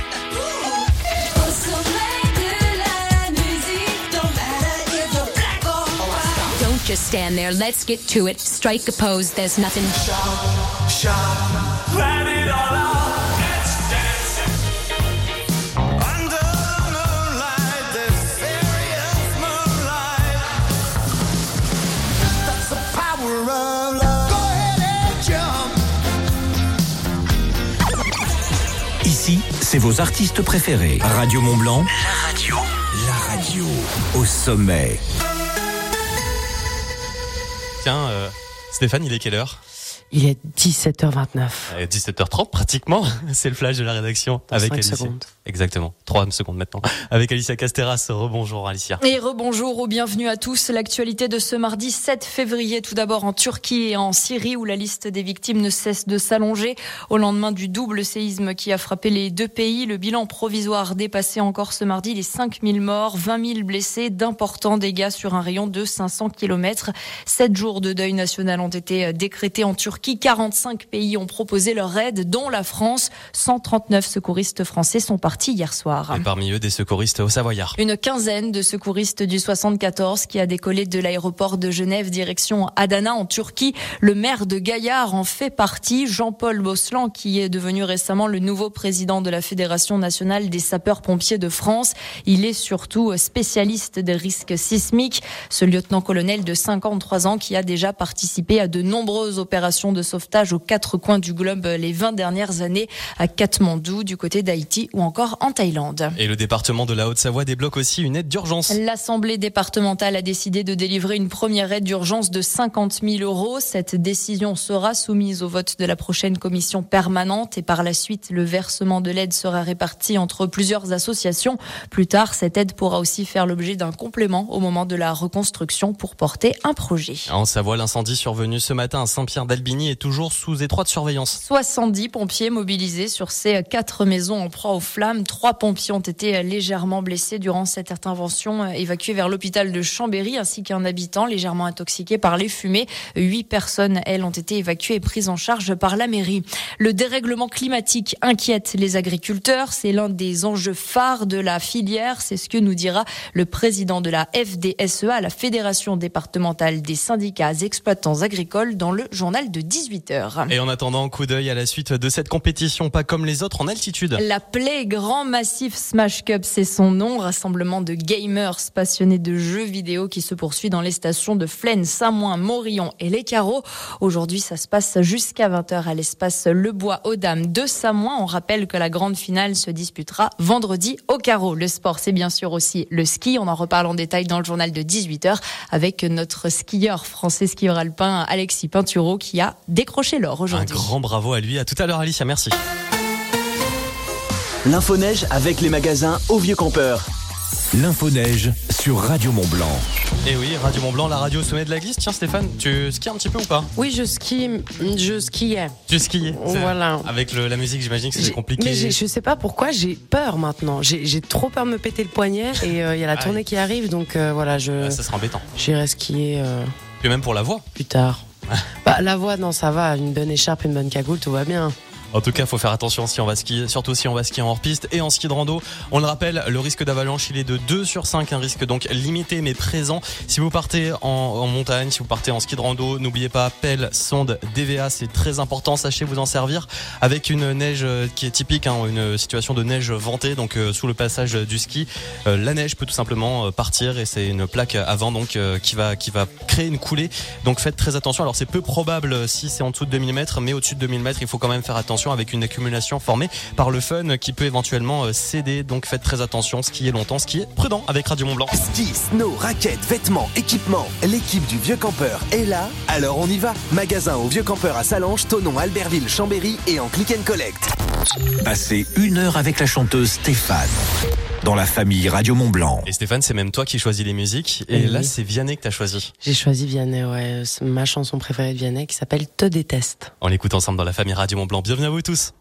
Don't just stand there, let's get to it. Strike a pose, there's nothing. Shout, shout, let it all out. Let's dance. Under the moonlight, this serious moonlight. That's the power of love. Go ahead and jump. Ici, c'est vos artistes préférés. Radio Mont-Blanc. La radio. La radio. Au sommet. Tiens, euh, Stéphane, il est quelle heure? Il est dix-sept heures vingt-neuf. Euh, dix-sept heures trente pratiquement, c'est le flash de la rédaction. Dans avec cinq Alicia. secondes. Exactement, trois secondes maintenant. Avec Alicia Casteras, rebonjour Alicia. Et rebonjour ou bienvenue à tous. L'actualité de ce mardi sept février, tout d'abord en Turquie et en Syrie où la liste des victimes ne cesse de s'allonger. Au lendemain du double séisme qui a frappé les deux pays, le bilan provisoire dépassait encore ce mardi les cinq mille morts, vingt mille blessés, d'importants dégâts sur un rayon de cinq cents kilomètres. Sept jours de deuil national ont été décrétés en Turquie Turquie. quarante-cinq pays ont proposé leur aide, dont la France. cent trente-neuf secouristes français sont partis hier soir. Et parmi eux, des secouristes au Savoyard. Une quinzaine de secouristes du soixante-quatorze qui a décollé de l'aéroport de Genève direction Adana en Turquie. Le maire de Gaillard en fait partie, Jean-Paul Boslan, qui est devenu récemment le nouveau président de la Fédération nationale des sapeurs-pompiers de France. Il est surtout spécialiste des risques sismiques. Ce lieutenant-colonel de cinquante-trois ans qui a déjà participé à de nombreuses opérations de sauvetage aux quatre coins du globe les vingt dernières années, à Katmandou, du côté d'Haïti ou encore en Thaïlande. Et le département de la Haute-Savoie débloque aussi une aide d'urgence. L'Assemblée départementale a décidé de délivrer une première aide d'urgence de cinquante mille euros. Cette décision sera soumise au vote de la prochaine commission permanente et par la suite, le versement de l'aide sera réparti entre plusieurs associations. Plus tard, cette aide pourra aussi faire l'objet d'un complément au moment de la reconstruction pour porter un projet. En Savoie, l'incendie survenu ce matin à Saint-Pierre-d'Albigny est toujours sous étroite surveillance. soixante-dix pompiers mobilisés sur ces quatre maisons en proie aux flammes. Trois pompiers ont été légèrement blessés durant cette intervention, évacués vers l'hôpital de Chambéry, ainsi qu'un habitant légèrement intoxiqué par les fumées. Huit personnes, elles, ont été évacuées et prises en charge par la mairie. Le dérèglement climatique inquiète les agriculteurs. C'est l'un des enjeux phares de la filière. C'est ce que nous dira le président de la F D S E A, la Fédération départementale des syndicats exploitants agricoles, dans le journal de dix-huit heures. Et en attendant, coup d'œil à la suite de cette compétition, pas comme les autres en altitude. La Play Grand Massif Smash Cup, c'est son nom. Rassemblement de gamers passionnés de jeux vidéo qui se poursuit dans les stations de Flaine, Saint-Moin, Morillon et Les Carreaux. Aujourd'hui, ça se passe jusqu'à vingt heures à l'espace Le Bois aux Dames de Saint-Moin. On rappelle que la grande finale se disputera vendredi au Carreau. Le sport, c'est bien sûr aussi le ski. On en reparle en détail dans le journal de dix-huit heures avec notre skieur français, skieur alpin Alexis Pinturo, qui a décroché l'or aujourd'hui. Un grand bravo à lui. À tout à l'heure, Alicia. Merci. L'info-neige avec les magasins Au Vieux Campeur. L'info-neige sur Radio Mont-Blanc. Et oui, Radio Mont-Blanc, la radio au sommet de la glisse. Tiens Stéphane, tu skis un petit peu ou pas? Oui, je skie, je skiais. Tu skiais. Voilà. Avec le, la musique, j'imagine que c'est compliqué. Mais je sais pas pourquoi, j'ai peur maintenant. J'ai, j'ai trop peur de me péter le poignet et il euh, y a la tournée Aïe. qui arrive, donc euh, voilà, je. Ah, ça sera embêtant. J'irai skier. Euh, Puis même pour la voix. Plus tard. Bah, la voix, non, ça va. Une bonne écharpe, une bonne cagoule, tout va bien. En tout cas, il faut faire attention si on va skier, surtout si on va skier en hors-piste et en ski de rando. On le rappelle, le risque d'avalanche, il est de deux sur cinq, un risque donc limité mais présent. Si vous partez en, en montagne, si vous partez en ski de rando, n'oubliez pas pelle, sonde, D V A, c'est très important, sachez vous en servir. Avec une neige qui est typique, hein, une situation de neige ventée, donc euh, sous le passage du ski, euh, la neige peut tout simplement partir et c'est une plaque avant donc euh, qui va qui va créer une coulée. Donc faites très attention. Alors c'est peu probable si c'est en dessous de deux millimètres, mais au-dessus de deux millimètres, il faut quand même faire attention, avec une accumulation formée par le fun qui peut éventuellement céder. Donc faites très attention, skiez longtemps, skiez prudent avec Radio Mont-Blanc. Ski, snow, raquettes, vêtements, équipements. L'équipe du Vieux Campeur est là, alors on y va. Magasin au Vieux Campeur à Sallanches, Thonon, Albertville, Chambéry et en click and collect. Passez une heure avec la chanteuse Stéphane dans la famille Radio Mont-Blanc. Et Stéphane, c'est même toi qui choisis les musiques. Et, et là, oui. c'est Vianney que t'as choisi. J'ai choisi Vianney, ouais. C'est ma chanson préférée de Vianney qui s'appelle Te déteste. On l'écoute ensemble dans la famille Radio Mont-Blanc. Bienvenue à vous tous.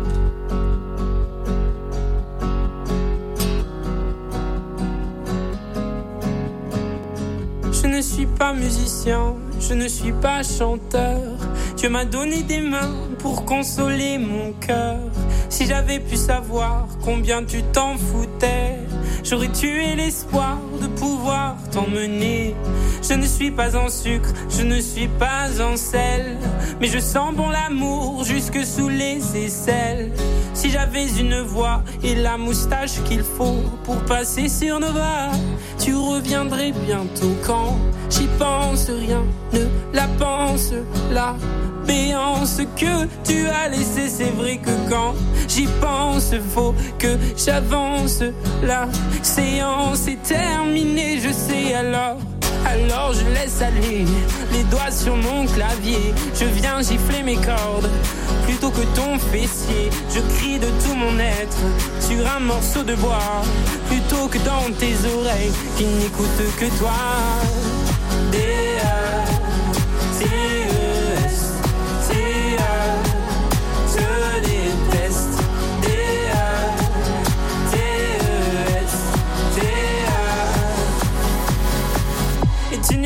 Je ne suis pas musicien, je ne suis pas chanteur. Dieu m'a donné des mains pour consoler mon cœur. Si j'avais pu savoir combien tu t'en foutais, j'aurais tué l'espoir de pouvoir t'emmener. Je ne suis pas en sucre, je ne suis pas en sel, mais je sens bon l'amour jusque sous les aisselles. Si j'avais une voix et la moustache qu'il faut pour passer sur nos bras, tu reviendrais bientôt. Quand j'y pense, rien ne la pense. La béance que tu as laissée, c'est vrai que quand j'y pense, faut que j'avance. La séance est terminée, je sais alors. Alors je laisse aller les doigts sur mon clavier. Je viens gifler mes cordes plutôt que ton fessier. Je crie de tout mon être sur un morceau de bois plutôt que dans tes oreilles qui n'écoutent que toi. D A T E S T A je déteste. D A T E S T A. Et tu n'es pas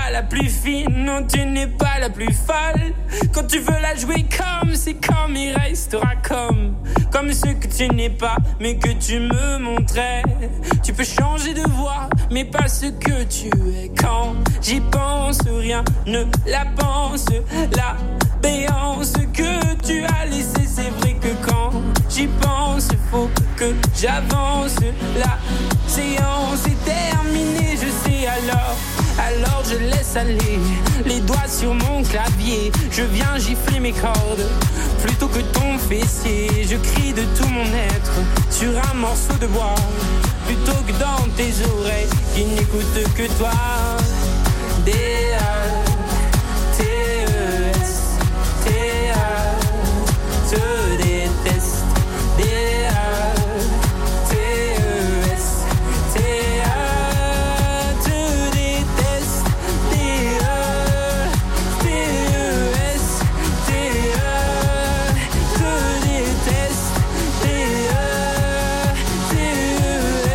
pas la plus fine, non tu n'es pas la plus folle. Quand tu veux la jouer comme, c'est comme, il restera comme. Comme ce que tu n'es pas, mais que tu me montrais. Tu peux changer de voix, mais pas ce que tu es. Quand j'y pense, rien ne la pense. La béance que tu as laissée, c'est vrai que quand j'y pense, faut que j'avance. La séance est terminée, je sais alors. Alors je laisse aller les doigts sur mon clavier. Je viens gifler mes cordes plutôt que ton fessier. Je crie de tout mon être sur un morceau de bois plutôt que dans tes oreilles qui n'écoutent que toi. D A T E S T A te déteste. D A T E S T A te déteste. D A T E S T A te déteste. D A T E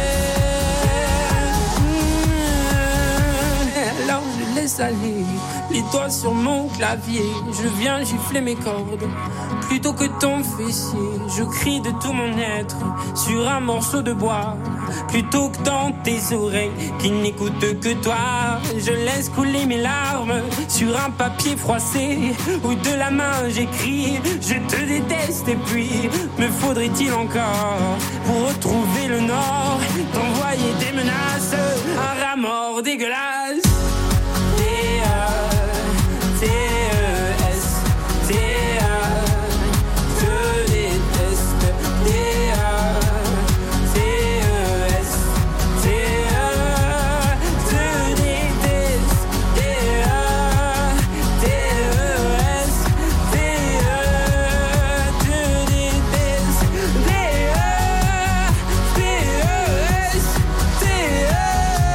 S. Alors je laisse aller les doigts sur mon clavier. Je viens gifler mes cordes plutôt que ton fessier. Je crie de tout mon être sur un morceau de bois plutôt que dans tes oreilles qui n'écoutent que toi. Je laisse couler mes larmes sur un papier froissé où de la main j'écris je te déteste. Et puis me faudrait-il encore pour retrouver le nord t'envoyer des menaces, un rat mort dégueulasse. D A T E S T A te déteste. D A T E S T A te déteste. D A T E S T A te déteste. D A T E S T A.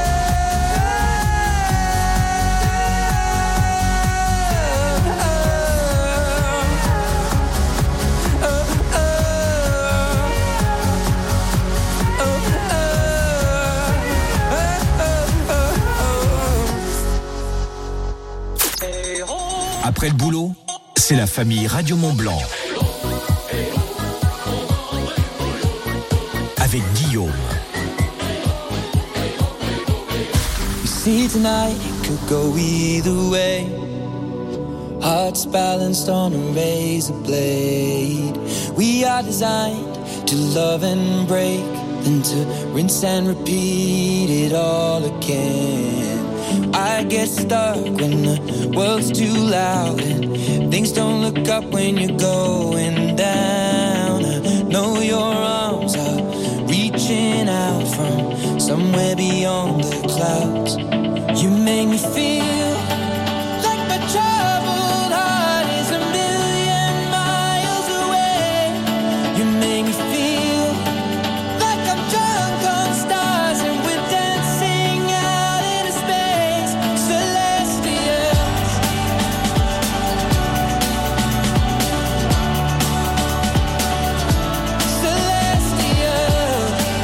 Après le boulot, c'est la famille Radio Mont-Blanc. Avec Guillaume. You see tonight could go either way. Hearts balanced on a razor blade. We are designed to love and break, then to rinse and repeat it all again. I get stuck when the world's too loud and things don't look up when you're going down. I know your arms are reaching out from somewhere beyond the clouds. You make me feel like my troubled heart is a million miles away. You make me feel like I'm drunk on stars and we're dancing out into space, celestial. Celestial.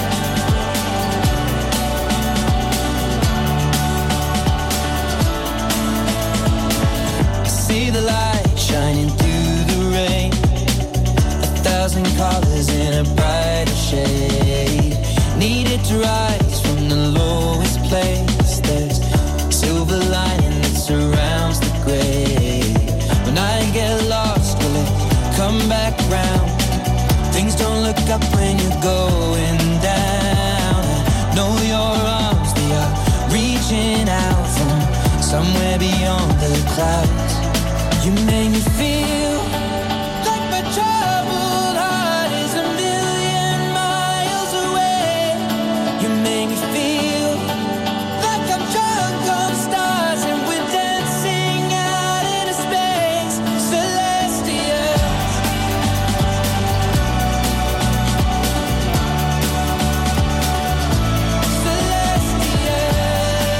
I see the light shining through the rain, a thousand colors in a brighter shade. Needed to rise from the lowest place. There's a silver lining that surrounds the gray. When I get lost, will it come back round? Things don't look up when you're going down. I know your arms, they are reaching out from somewhere beyond the clouds. You make me feel like my troubled heart is a million miles away. You make me feel like I'm drunk on stars and we're dancing out into space, celestial.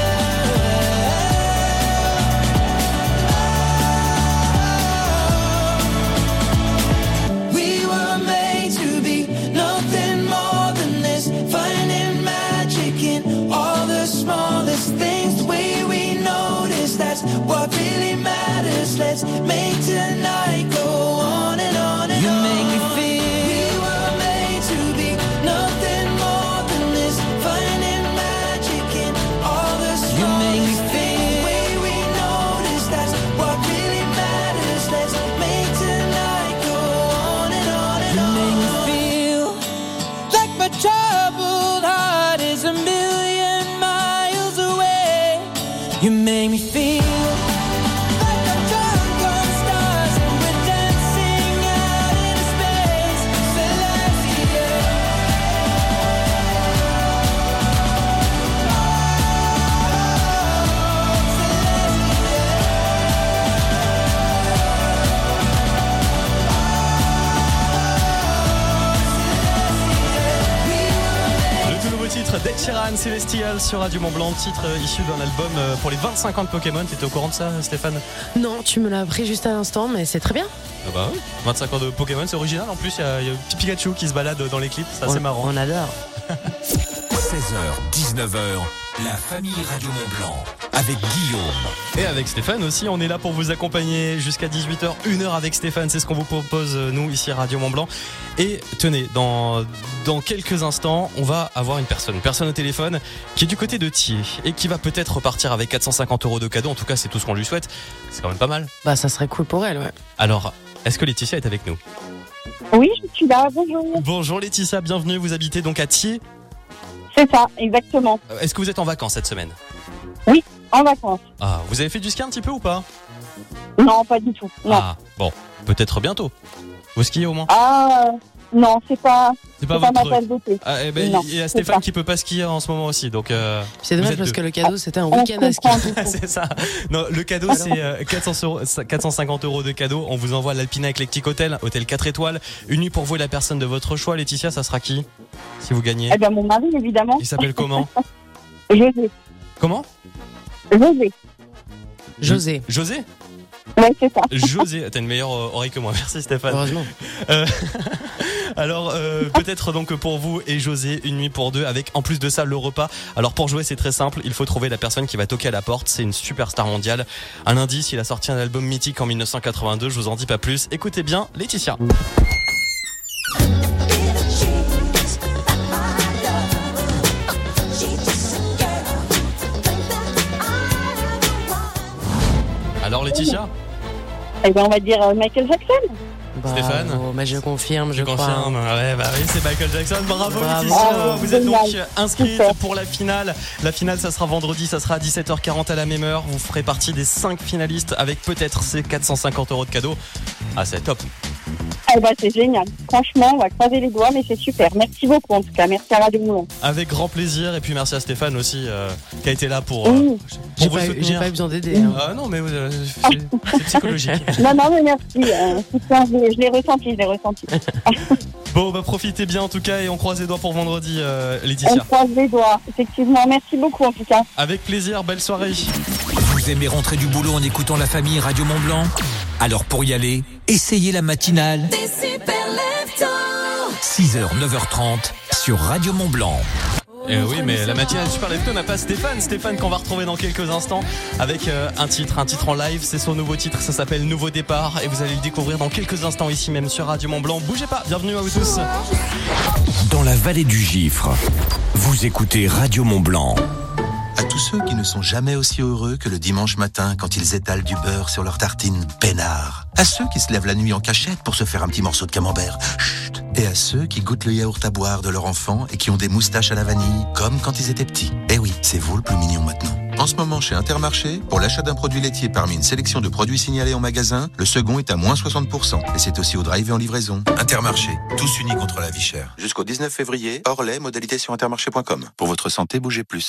Celestial. You make me feel like I'm drunk on stars and we're dancing out in space. Celestial. Le tout nouveau titre d'Ed Sheeran, Celestial sur Radio Mont-Blanc, titre issu d'un album pour les vingt-cinq ans de Pokémon. T'étais au courant de ça, Stéphane? Non, tu me l'as appris juste à l'instant, mais c'est très bien. Ah bah oui, vingt-cinq ans de Pokémon, c'est original. En plus, il y, a- il y a un petit Pikachu qui se balade dans les clips, c'est assez On- marrant. On adore. seize heures, dix-neuf heures, la famille Radio Mont-Blanc avec Guillaume. Et avec Stéphane aussi, on est là pour vous accompagner jusqu'à dix-huit heures, une heure avec Stéphane, c'est ce qu'on vous propose nous ici à Radio Mont-Blanc. Et tenez, dans, dans quelques instants, on va avoir une personne, une personne au téléphone qui est du côté de Thiers et qui va peut-être repartir avec quatre cent cinquante euros de cadeaux, en tout cas c'est tout ce qu'on lui souhaite, c'est quand même pas mal. Bah, ça serait cool pour elle, ouais. Alors, est-ce que Laetitia est avec nous? Oui, je suis là, bonjour. Bonjour Laetitia, bienvenue, vous habitez donc à Thiers. C'est ça, exactement. Euh, Est-ce que vous êtes en vacances cette semaine? Oui, en vacances. Ah, vous avez fait du ski un petit peu ou pas? Non, pas du tout. Non. Ah, bon, peut-être bientôt. Vous skiez au moins? Ah, non, c'est pas, C'est pas c'est pas votre ma truc. tasse de thé. Ah, eh ben, Non, il y a c'est Stéphane ça. qui peut pas skier en ce moment aussi, donc. Euh, C'est vous dommage êtes parce deux. que le cadeau, c'était un On week-end à ski. comprend du coup. C'est ça. Non, le cadeau, c'est euh, quatre cents euros- quatre cent cinquante euros de cadeau. On vous envoie l'Alpina Eclectic Hotel, hôtel quatre étoiles. Une nuit pour vous et la personne de votre choix. Laetitia, ça sera qui si vous gagnez? Eh bien, mon mari, évidemment. Il s'appelle comment? José. Comment? José. José. José? Ouais, c'est ça. José, t'as une meilleure euh, oreille que moi. Merci Stéphane. Heureusement. Euh, alors euh, peut-être donc pour vous et José une nuit pour deux avec en plus de ça le repas. Alors pour jouer c'est très simple, il faut trouver la personne qui va toquer à la porte. C'est une superstar mondiale. Un indice, il a sorti un album mythique en dix-neuf cent quatre-vingt-deux. Je vous en dis pas plus. Écoutez bien, Laetitia. Alors Laetitia, Eh bien, on va dire euh, Michael Jackson. Bah, Stéphane oh, bah, je confirme, je je crois. confirme. Ouais, bah oui, c'est Michael Jackson. Bravo, Bravo. Laetitia. Oh, vous êtes donc génial. inscrite Super. pour la finale. La finale, ça sera vendredi, ça sera à dix-sept heures quarante à la même heure. Vous ferez partie des cinq finalistes avec peut-être ces quatre cent cinquante euros de cadeaux. Ah, c'est top. Eh ben, c'est génial. Franchement, on va croiser les doigts, mais c'est super. Merci beaucoup, en tout cas. Merci à Radio Moulin. Avec grand plaisir. Et puis merci à Stéphane aussi, euh, qui a été là pour, euh, Oui. J'ai pour vous pas, soutenir. j'ai pas eu besoin d'aider. hein. Ah non, mais euh, c'est c'est psychologique. Non, non, mais merci. Euh, putain, je l'ai- je l'ai ressenti, je l'ai ressenti. Bon, bah profitez bien en tout cas et on croise les doigts pour vendredi, euh, On Laetitia. croise les doigts. Effectivement, merci beaucoup, en tout cas. Avec plaisir, belle soirée. Vous aimez rentrer du boulot en écoutant la famille Radio Mont-Blanc? Alors pour y aller, essayez la matinale. six heures, neuf heures trente sur Radio Mont-Blanc. Eh oui, mais la matinale Super Lefto n'a pas Stéphane. Stéphane qu'on va retrouver dans quelques instants avec euh, un titre, un titre en live. C'est son nouveau titre, ça s'appelle Nouveau Départ. Et vous allez le découvrir dans quelques instants ici même sur Radio Mont-Blanc. Bougez pas, bienvenue à vous tous. Dans la vallée du Gifre, vous écoutez Radio Mont-Blanc. À tous ceux qui ne sont jamais aussi heureux que le dimanche matin quand ils étalent du beurre sur leur tartine peinard. À ceux qui se lèvent la nuit en cachette pour se faire un petit morceau de camembert. Chut. Et à ceux qui goûtent le yaourt à boire de leur enfant et qui ont des moustaches à la vanille, comme quand ils étaient petits. Eh oui, c'est vous le plus mignon maintenant. En ce moment, chez Intermarché, pour l'achat d'un produit laitier parmi une sélection de produits signalés en magasin, le second est à moins soixante pour cent. Et c'est aussi au drive et en livraison. Intermarché, tous unis contre la vie chère. Jusqu'au dix-neuf février, hors lait, modalité sur intermarché point com. Pour votre santé, bougez plus.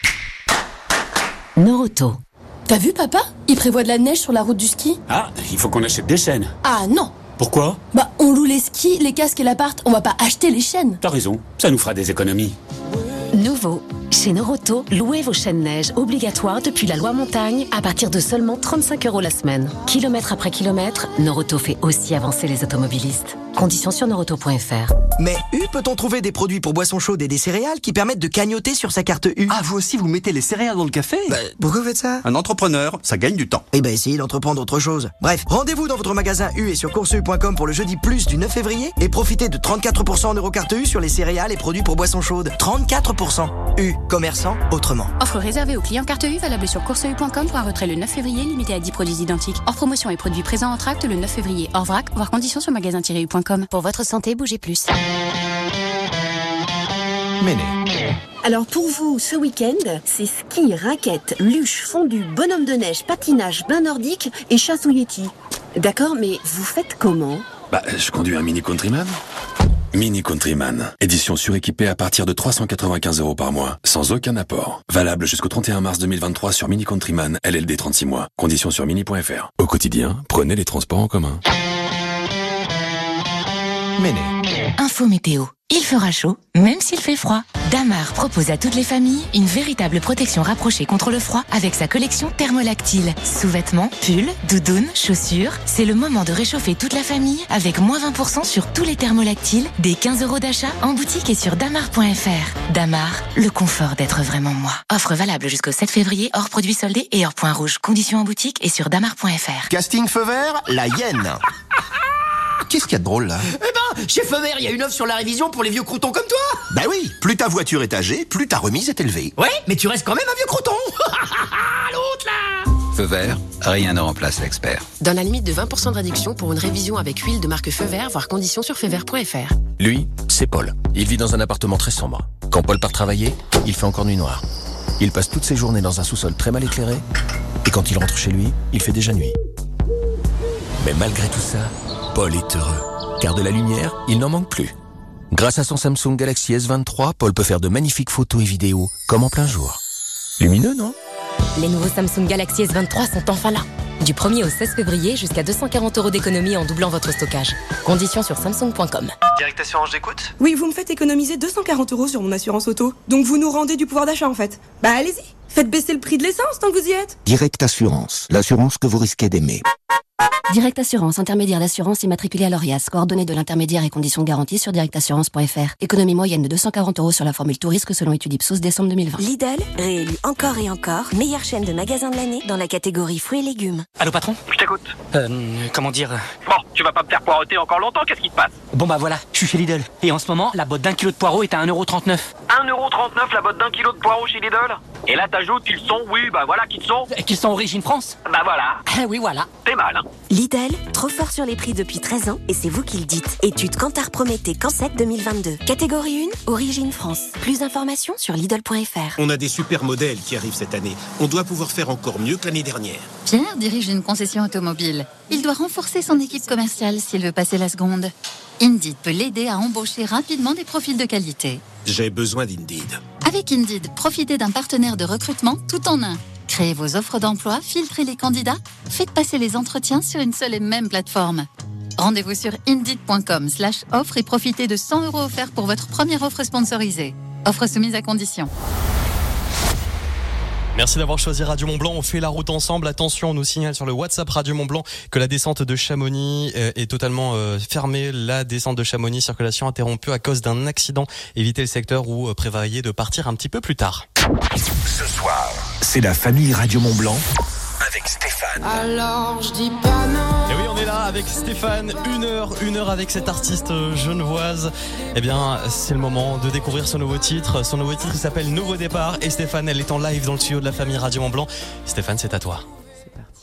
Noroto. T'as vu, papa? Il prévoit de la neige sur la route du ski. Ah, il faut qu'on achète des chaînes. Ah non! Pourquoi? Bah, on loue les skis, les casques et l'appart. On va pas acheter les chaînes. T'as raison, ça nous fera des économies. Nouveau. Chez Noroto, louez vos chaînes neige obligatoires depuis la loi montagne à partir de seulement trente-cinq euros la semaine. Kilomètre après kilomètre, Noroto fait aussi avancer les automobilistes. Conditions sur noroto point f r. Mais U, peut-on trouver des produits pour boissons chaudes et des céréales qui permettent de cagnoter sur sa carte U? Ah, vous aussi, vous mettez les céréales dans le café? Bah, pourquoi vous faites ça? Un entrepreneur, ça gagne du temps. Eh ben, essayez d'entreprendre autre chose. Bref, rendez-vous dans votre magasin U et sur course u point com pour le jeudi plus du neuf février et profitez de trente-quatre pour cent en eurocarte U sur les céréales et produits pour boissons chaudes. trente-quatre pour cent. U, commerçant autrement. Offre réservée aux clients carte U, valable sur course u point com pour un retrait le neuf février, limité à dix produits identiques. Hors promotion et produits présents en tract le neuf février. Hors vrac, voir conditions sur magasin tiret u point com. Pour votre santé, bougez plus. Méné. Alors pour vous, ce week-end, c'est ski, raquettes, luge, fondu, bonhomme de neige, patinage, bain nordique et chasse au yéti. D'accord, mais vous faites comment ? Bah, je conduis un Mini Countryman. Mini Countryman, édition suréquipée à partir de trois cent quatre-vingt-quinze euros par mois, sans aucun apport. Valable jusqu'au trente et un mars deux mille vingt-trois sur Mini Countryman, L L D trente-six mois. Conditions sur mini point f r. Au quotidien, prenez les transports en commun. Méné. Info météo. Il fera chaud, même s'il fait froid. Damar propose à toutes les familles une véritable protection rapprochée contre le froid avec sa collection thermolactyle. Sous-vêtements, pulls, doudounes, chaussures. C'est le moment de réchauffer toute la famille avec moins vingt pour cent sur tous les thermolactyles, des quinze euros d'achat en boutique et sur damar point f r. Damar, le confort d'être vraiment moi. Offre valable jusqu'au sept février, hors produits soldés et hors point rouge. Conditions en boutique et sur damar point f r. Casting feu vert, la hyène. Qu'est-ce qu'il y a de drôle là? Eh ben, chez Feu Vert, il y a une offre sur la révision pour les vieux croutons comme toi. Bah oui, plus ta voiture est âgée, plus ta remise est élevée. Ouais, mais tu restes quand même un vieux crouton. L'autre là. Feu Vert, rien ne remplace l'expert. Dans la limite de vingt pour cent de réduction pour une révision avec huile de marque Feu Vert, voire conditions sur feu vert point f r. Lui, c'est Paul. Il vit dans un appartement très sombre. Quand Paul part travailler, il fait encore nuit noire. Il passe toutes ses journées dans un sous-sol très mal éclairé. Et quand il rentre chez lui, il fait déjà nuit. Mais malgré tout ça, Paul est heureux. Car de la lumière, il n'en manque plus. Grâce à son Samsung Galaxy S vingt-trois, Paul peut faire de magnifiques photos et vidéos, comme en plein jour. Lumineux, non ? Les nouveaux Samsung Galaxy S vingt-trois sont enfin là. Du premier au seize février, jusqu'à deux cent quarante euros d'économie en doublant votre stockage. Conditions sur samsung point com. Direct Assurance, j'écoute. Oui, vous me faites économiser deux cent quarante euros sur mon assurance auto. Donc vous nous rendez du pouvoir d'achat en fait. Bah allez-y, faites baisser le prix de l'essence tant que vous y êtes. Direct Assurance, l'assurance que vous risquez d'aimer. Direct Assurance, intermédiaire d'assurance immatriculé à l'Orias. Coordonnées de l'intermédiaire et conditions garanties sur direct assurance point f r. Économie moyenne de deux cent quarante euros sur la formule tout risque selon étude Ipsos décembre deux mille vingt. Lidl, réélu encore et encore, meilleure chaîne de magasins de l'année dans la catégorie fruits et légumes. Allô patron? Je t'écoute. Euh, comment dire? Bon, tu vas pas me faire poireauter encore longtemps, qu'est-ce qui te passe? Bon bah voilà, je suis chez Lidl. Et en ce moment, la botte d'un kilo de poireaux est à un euro trente-neuf. un euro trente-neuf la botte d'un kilo de poireaux chez Lidl? Et là t'ajoutes qu'ils sont, oui, bah voilà, qu'ils sont. Qu'ils sont origine France? Bah voilà. Ah oui, voilà. C'est mal, hein. Lidl, trop fort sur les prix depuis treize ans et c'est vous qui le dites. Étude Kantar Prométhée Cansec deux mille vingt-deux. Catégorie un, origine France. Plus d'informations sur lidl point f r. On a des super modèles qui arrivent cette année. On doit pouvoir faire encore mieux que l'année dernière. Pierre dirige une concession automobile. Il doit renforcer son équipe commerciale s'il veut passer la seconde. Indeed peut l'aider à embaucher rapidement des profils de qualité. J'ai besoin d'Indeed. Avec Indeed, profitez d'un partenaire de recrutement tout en un. Créez vos offres d'emploi, filtrez les candidats, faites passer les entretiens sur une seule et même plateforme. Rendez-vous sur indeed point com slash offre et profitez de cent euros offerts pour votre première offre sponsorisée. Offre soumise à condition. Merci d'avoir choisi Radio Mont Blanc. On fait la route ensemble. Attention, on nous signale sur le WhatsApp Radio Mont Blanc que la descente de Chamonix est totalement fermée. La descente de Chamonix, circulation interrompue à cause d'un accident. Évitez le secteur ou prévoyez de partir un petit peu plus tard. Ce soir, c'est la famille Radio Mont Blanc avec Stéphane. Alors je dis pas non. Et oui, on est là avec Stéphane, une heure, une heure avec cette artiste genevoise. Eh bien, c'est le moment de découvrir son nouveau titre. Son nouveau titre s'appelle Nouveau Départ. Et Stéphane, elle est en live dans le studio de la famille Radio Mont Blanc. Stéphane, c'est à toi. C'est parti.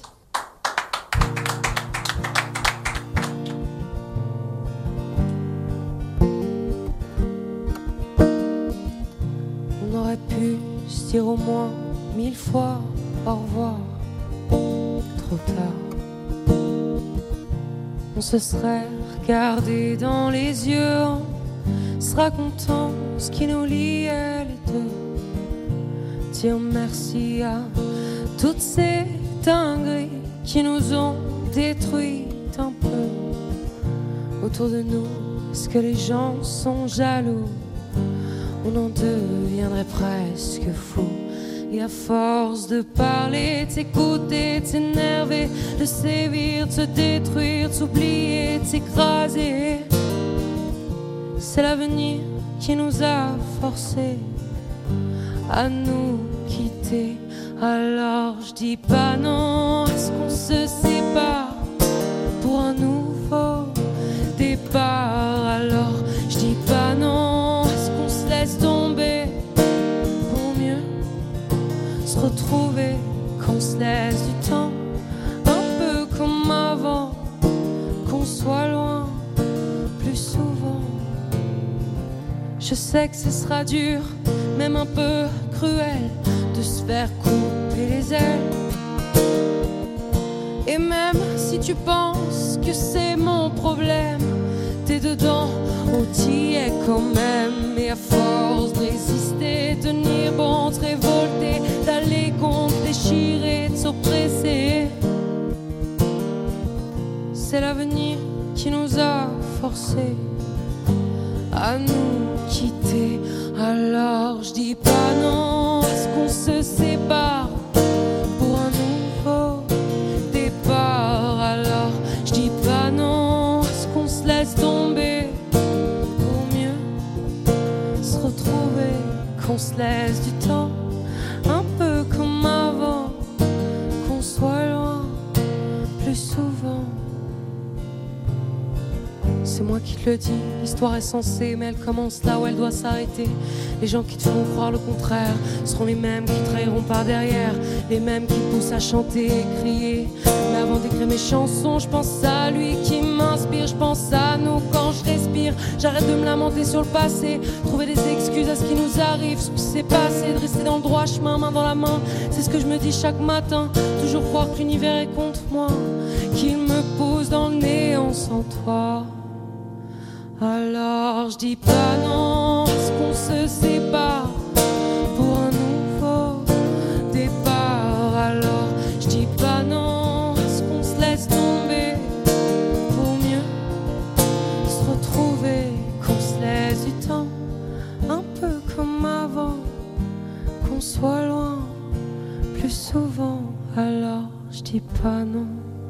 On aurait pu se dire au moins mille fois au revoir. Trop tard. On se serait regardé dans les yeux, on se racontant ce qui nous liait les deux. Dire merci à toutes ces dingueries qui nous ont détruit un peu. Autour de nous, est-ce que les gens sont jaloux? On en deviendrait presque fou. Et à force de parler, de s'écouter, de s'énerver, de sévir, de se détruire, de s'oublier, de s'écraser, c'est l'avenir qui nous a forcés à nous quitter. Alors je dis pas non, est-ce qu'on se sépare pour un nouveau départ? Alors je dis pas non, est-ce qu'on se laisse tomber pour mieux se retrouver, qu'on se laisse du temps, un peu comme avant, qu'on soit loin plus souvent? Je Je sais que ce sera dur, même un peu cruel, de se faire couper les ailes. Et même si tu penses que c'est mon problème, t'es dedans, oh t'y es quand même. Et à force de résister, tenir bon, te révolter, d'aller contre, déchirer, de s'oppresser, c'est l'avenir qui nous a forcés à nous quitter. Alors je dis pas non à ce qu'on se sépare pour un nouveau départ. Alors je dis pas non à ce qu'on se laisse tomber pour mieux se retrouver, qu'on se laisse du temps un peu comme avant, qu'on soit loin plus souvent. C'est moi qui te le dis, l'histoire est censée, mais elle commence là où elle doit s'arrêter. Les gens qui te font croire le contraire seront les mêmes qui trahiront par derrière, les mêmes qui poussent à chanter et crier. Mais avant d'écrire mes chansons, je pense à lui qui m'inspire, je pense à nous quand je respire. J'arrête de me lamenter sur le passé, trouver des excuses à ce qui nous arrive, ce qui s'est passé, de rester dans le droit chemin, main dans la main. C'est ce que je me dis chaque matin, toujours croire que l'univers est contre moi, qu'il me pousse dans le néant sans toi. Alors je dis pas non à ce qu'on se sépare pour un nouveau départ. Alors je dis pas non à ce qu'on se laisse tomber pour mieux se retrouver, qu'on se laisse du temps un peu comme avant, qu'on soit loin plus souvent. Alors je dis pas non.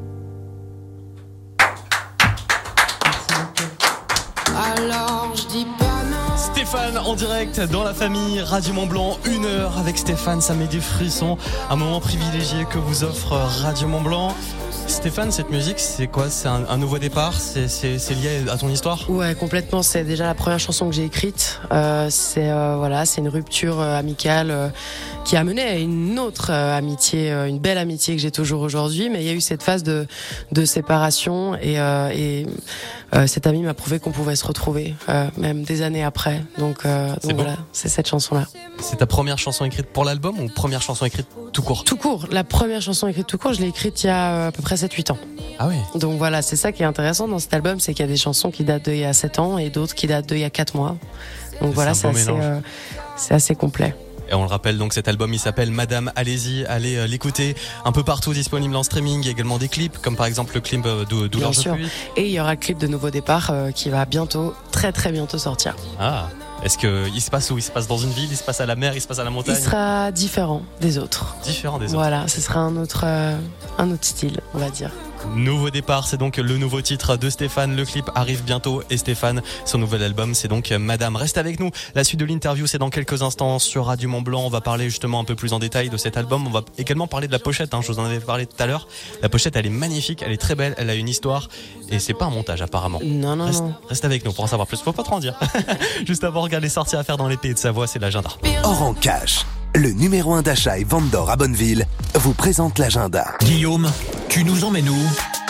Alors je dis pas non. Stéphane en direct dans la famille Radio Mont-Blanc, une heure avec Stéphane, ça met des frissons, un moment privilégié que vous offre Radio Mont-Blanc. Stéphane, cette musique, c'est quoi? C'est un, un nouveau départ? C'est, c'est, c'est lié à ton histoire? Ouais, complètement. C'est déjà la première chanson que j'ai écrite. Euh, c'est euh, voilà, c'est une rupture euh, amicale euh, qui a mené à une autre euh, amitié, euh, une belle amitié que j'ai toujours aujourd'hui. Mais il y a eu cette phase de de séparation et euh, et euh, cet ami m'a prouvé qu'on pouvait se retrouver, euh, même des années après. Donc, euh, donc voilà, c'est cette chanson-là. C'est ta première chanson écrite pour l'album ou première chanson écrite tout court? Tout court. La première chanson écrite tout court, je l'ai écrite il y a à peu près sept huit ans. Ah oui. Donc voilà, c'est ça qui est intéressant dans cet album, c'est qu'il y a des chansons qui datent d'il y a sept ans et d'autres qui datent d'il y a quatre mois. Donc c'est voilà, c'est assez, euh, c'est assez complet. Et on le rappelle, donc cet album il s'appelle Madame, allez-y, allez euh, l'écouter un peu partout, disponible en streaming. Il y a également des clips, comme par exemple le clip euh, de Douleur de pluie. Et il y aura le clip de Nouveau Départ euh, qui va bientôt, très très bientôt sortir. Ah. Est-ce qu'il se passe où? Il se passe dans une ville, il se passe à la mer, il se passe à la montagne? Il sera différent des autres. Différent des autres. Voilà, ce sera un autre, euh, un autre style, on va dire. Nouveau Départ, c'est donc le nouveau titre de Stéphane. Le clip arrive bientôt et Stéphane, son nouvel album, c'est donc Madame. Reste avec nous. La suite de l'interview, c'est dans quelques instants sur Radio Mont-Blanc. On va parler justement un peu plus en détail de cet album. On va également parler de la pochette, hein. Je vous en avais parlé tout à l'heure. La pochette, elle est magnifique, elle est très belle, elle a une histoire et c'est pas un montage apparemment. Non, non, reste, non. Reste avec nous pour en savoir plus. Faut pas trop en dire. Juste avant, regarde les sorties à faire dans les Pays de Savoie, c'est l'agenda. Oran Cash, le numéro un d'achat et vente d'or à Bonneville, vous présente l'agenda. Guillaume, tu nous emmènes où?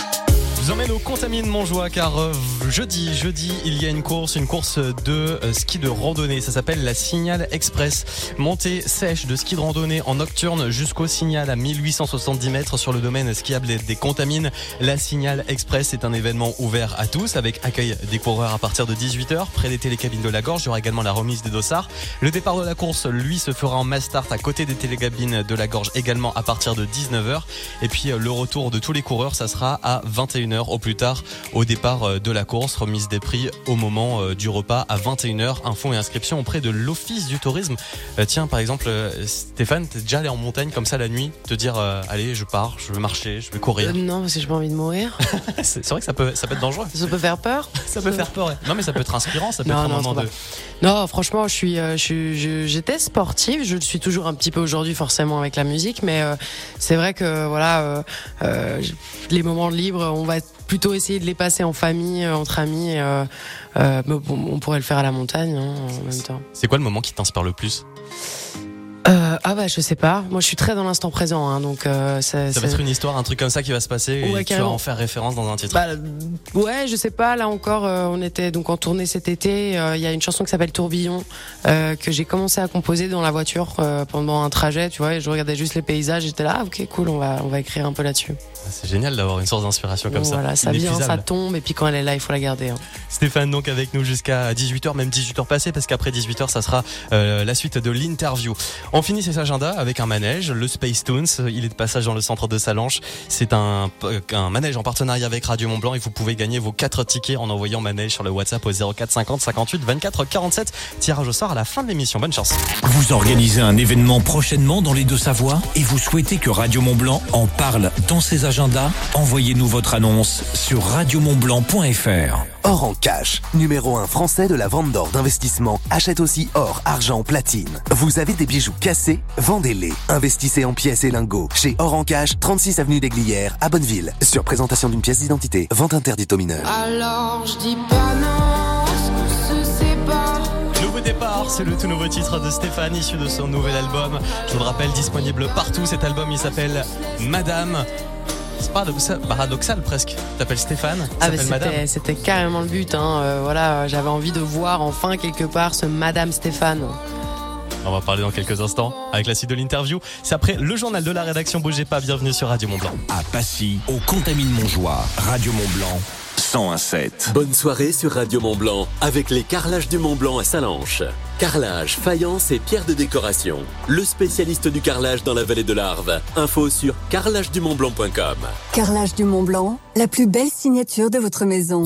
Je vous emmène au Contamine Montjoie car euh, jeudi, jeudi, il y a une course, une course de euh, ski de randonnée. Ça s'appelle la Signal Express. Montée sèche de ski de randonnée en nocturne jusqu'au Signal à mille huit cent soixante-dix mètres sur le domaine skiable des Contamines. La Signal Express est un événement ouvert à tous avec accueil des coureurs à partir de dix-huit heures près des télécabines de la Gorge. Il y aura également la remise des dossards. Le départ de la course, lui, se fera en mass start à côté des télécabines de la Gorge également à partir de dix-neuf heures. Et puis le retour de tous les coureurs, ça sera à vingt et une heures au plus tard au départ de la course. Remise des prix au moment du repas à vingt et une heures. Infos et inscriptions auprès de l'Office du tourisme. Euh, tiens, par exemple, euh, Stéphane, t'es déjà allé en montagne comme ça la nuit, te dire euh, allez, je pars, je veux marcher, je vais courir? Euh, non, parce que j'ai pas envie de mourir. c'est, c'est vrai que ça peut, ça peut être dangereux. Ça peut faire peur. Ça peut faire peur. Ouais. Non, mais ça peut être inspirant. Ça peut non, être un non, moment de. Non, franchement, je suis, euh, je, je, j'étais sportive. Je le suis toujours un petit peu aujourd'hui, forcément, avec la musique. Mais euh, c'est vrai que voilà, euh, euh, les moments libres, on va plutôt essayer de les passer en famille, entre amis. Euh, euh, mais bon, on pourrait le faire à la montagne hein, en même temps. C'est quoi le moment qui t'inspire le plus? Euh, ah bah je sais pas. Moi je suis très dans l'instant présent, hein, donc euh, ça, ça va être une histoire, un truc comme ça qui va se passer ouais, et tu vas en faire référence dans un titre. Bah, ouais, je sais pas. Là encore, euh, on était donc en tournée cet été. Il euh, y a une chanson qui s'appelle Tourbillon euh, que j'ai commencé à composer dans la voiture euh, pendant un trajet. Tu vois, et je regardais juste les paysages. J'étais là, ah, ok, cool, on va on va écrire un peu là-dessus. C'est génial d'avoir une source d'inspiration comme donc, ça. Voilà, ça vient, ça tombe, et puis quand elle est là, il faut la garder. Hein. Stéphane donc avec nous jusqu'à dix-huit heures, même dix-huit heures passées, parce qu'après dix-huit heures, ça sera euh, la suite de l'interview. On finit cet agenda avec un manège, le Space Toons. Il est de passage dans le centre de Sallanches. C'est un, un manège en partenariat avec Radio Mont Blanc et vous pouvez gagner vos quatre tickets en envoyant manège sur le WhatsApp au zéro quatre cinquante cinquante-huit vingt-quatre quarante-sept. Tirage au sort à la fin de l'émission. Bonne chance. Vous organisez un événement prochainement dans les Deux-Savoies et vous souhaitez que Radio Mont Blanc en parle dans ses agendas? Envoyez-nous votre annonce sur radio mont blanc point f r. Or en cash, numéro un français de la vente d'or d'investissement, achète aussi or, argent, platine. Vous avez des bijoux cassés? Vendez-les. Investissez en pièces et lingots. Chez Or en cash, trente-six avenue des Glières, à Bonneville. Sur présentation d'une pièce d'identité. Vente interdite aux mineurs. Alors je dis pas non, on se sépare. Nouveau départ, c'est le tout nouveau titre de Stéphane, issu de son nouvel album. Je vous le rappelle, disponible partout. Cet album, il s'appelle Madame. C'est paradoxal, paradoxal presque. T'appelles Stéphane, ah s'appelle Madame. C'était, c'était carrément le but. Hein. Euh, voilà, j'avais envie de voir enfin quelque part ce Madame Stéphane. On va parler dans quelques instants avec la suite de l'interview. C'est après le journal de la rédaction. Bougez pas, bienvenue sur Radio Mont Blanc. À Passy, au Contamine-Montjoie, Radio Mont Blanc. cent un sept. Bonne soirée sur Radio Mont Blanc avec les carrelages du Mont Blanc à Sallanches. Carrelage, faïence et pierres de décoration. Le spécialiste du carrelage dans la vallée de l'Arve. Info sur carrelage du mont blanc point com. Carrelage du Mont Blanc, la plus belle signature de votre maison.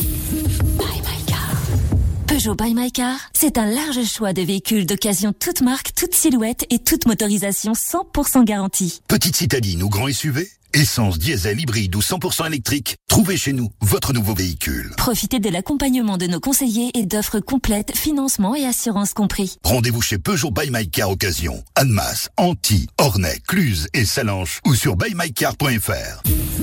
Peugeot by My Car, c'est un large choix de véhicules d'occasion toute marque, toute silhouette et toute motorisation cent pour cent garantie. Petite citadine ou grand S U V, essence, diesel, hybride ou cent pour cent électrique, trouvez chez nous votre nouveau véhicule. Profitez de l'accompagnement de nos conseillers et d'offres complètes, financement et assurance compris. Rendez-vous chez Peugeot by My Car Occasion, Annemasse, Antilles, Ornay, Cluse et Sallanches ou sur buy my car point f r.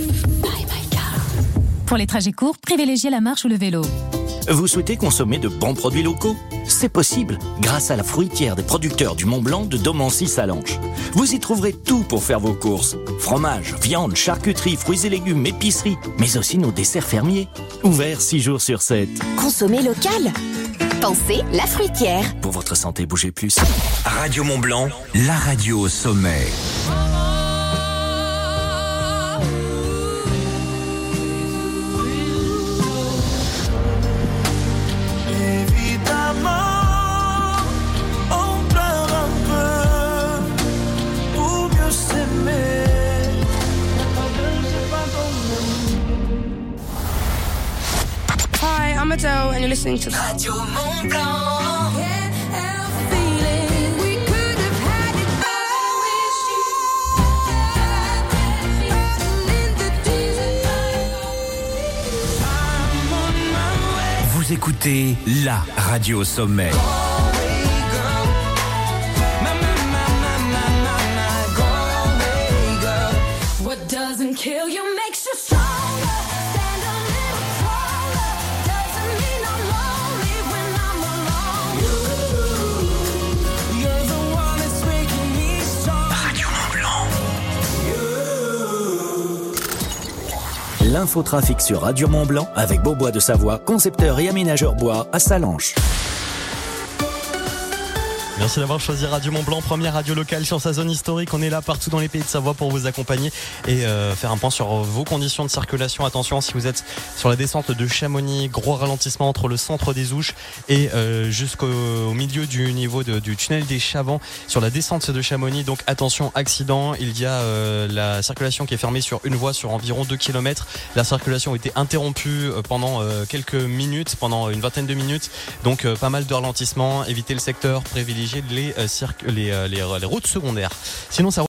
Pour les trajets courts, privilégiez la marche ou le vélo. Vous souhaitez consommer de bons produits locaux? C'est possible, grâce à la fruitière des producteurs du Mont Blanc de Domancy-Sallanches. Vous y trouverez tout pour faire vos courses. Fromage, viande, charcuterie, fruits et légumes, épicerie, mais aussi nos desserts fermiers. Ouverts six jours sur sept. Consommez local. Pensez la fruitière. Pour votre santé, bougez plus. Radio Mont Blanc, la radio au sommet. I'm Adele and you're listening to Radio Mont Blanc. Vous écoutez la radio au sommet. What doesn't kill you makes you stronger. L'infotrafic sur Radio Mont Blanc avec Beaubois de Savoie, concepteur et aménageur bois à Sallanches. Merci d'avoir choisi Radio Mont Blanc, première radio locale sur sa zone historique. On est là partout dans les pays de Savoie pour vous accompagner et euh, faire un point sur vos conditions de circulation. Attention, si vous êtes sur la descente de Chamonix, gros ralentissement entre le centre des Ouches et euh, jusqu'au au milieu du niveau de, du tunnel des Chavants sur la descente de Chamonix. Donc attention, accident. Il y a euh, la circulation qui est fermée sur une voie sur environ deux kilomètres. La circulation a été interrompue pendant euh, quelques minutes, pendant une vingtaine de minutes. Donc euh, pas mal de ralentissement. Évitez le secteur, privilégiez les, euh, cirque, les, euh, les, les routes secondaires. Sinon, ça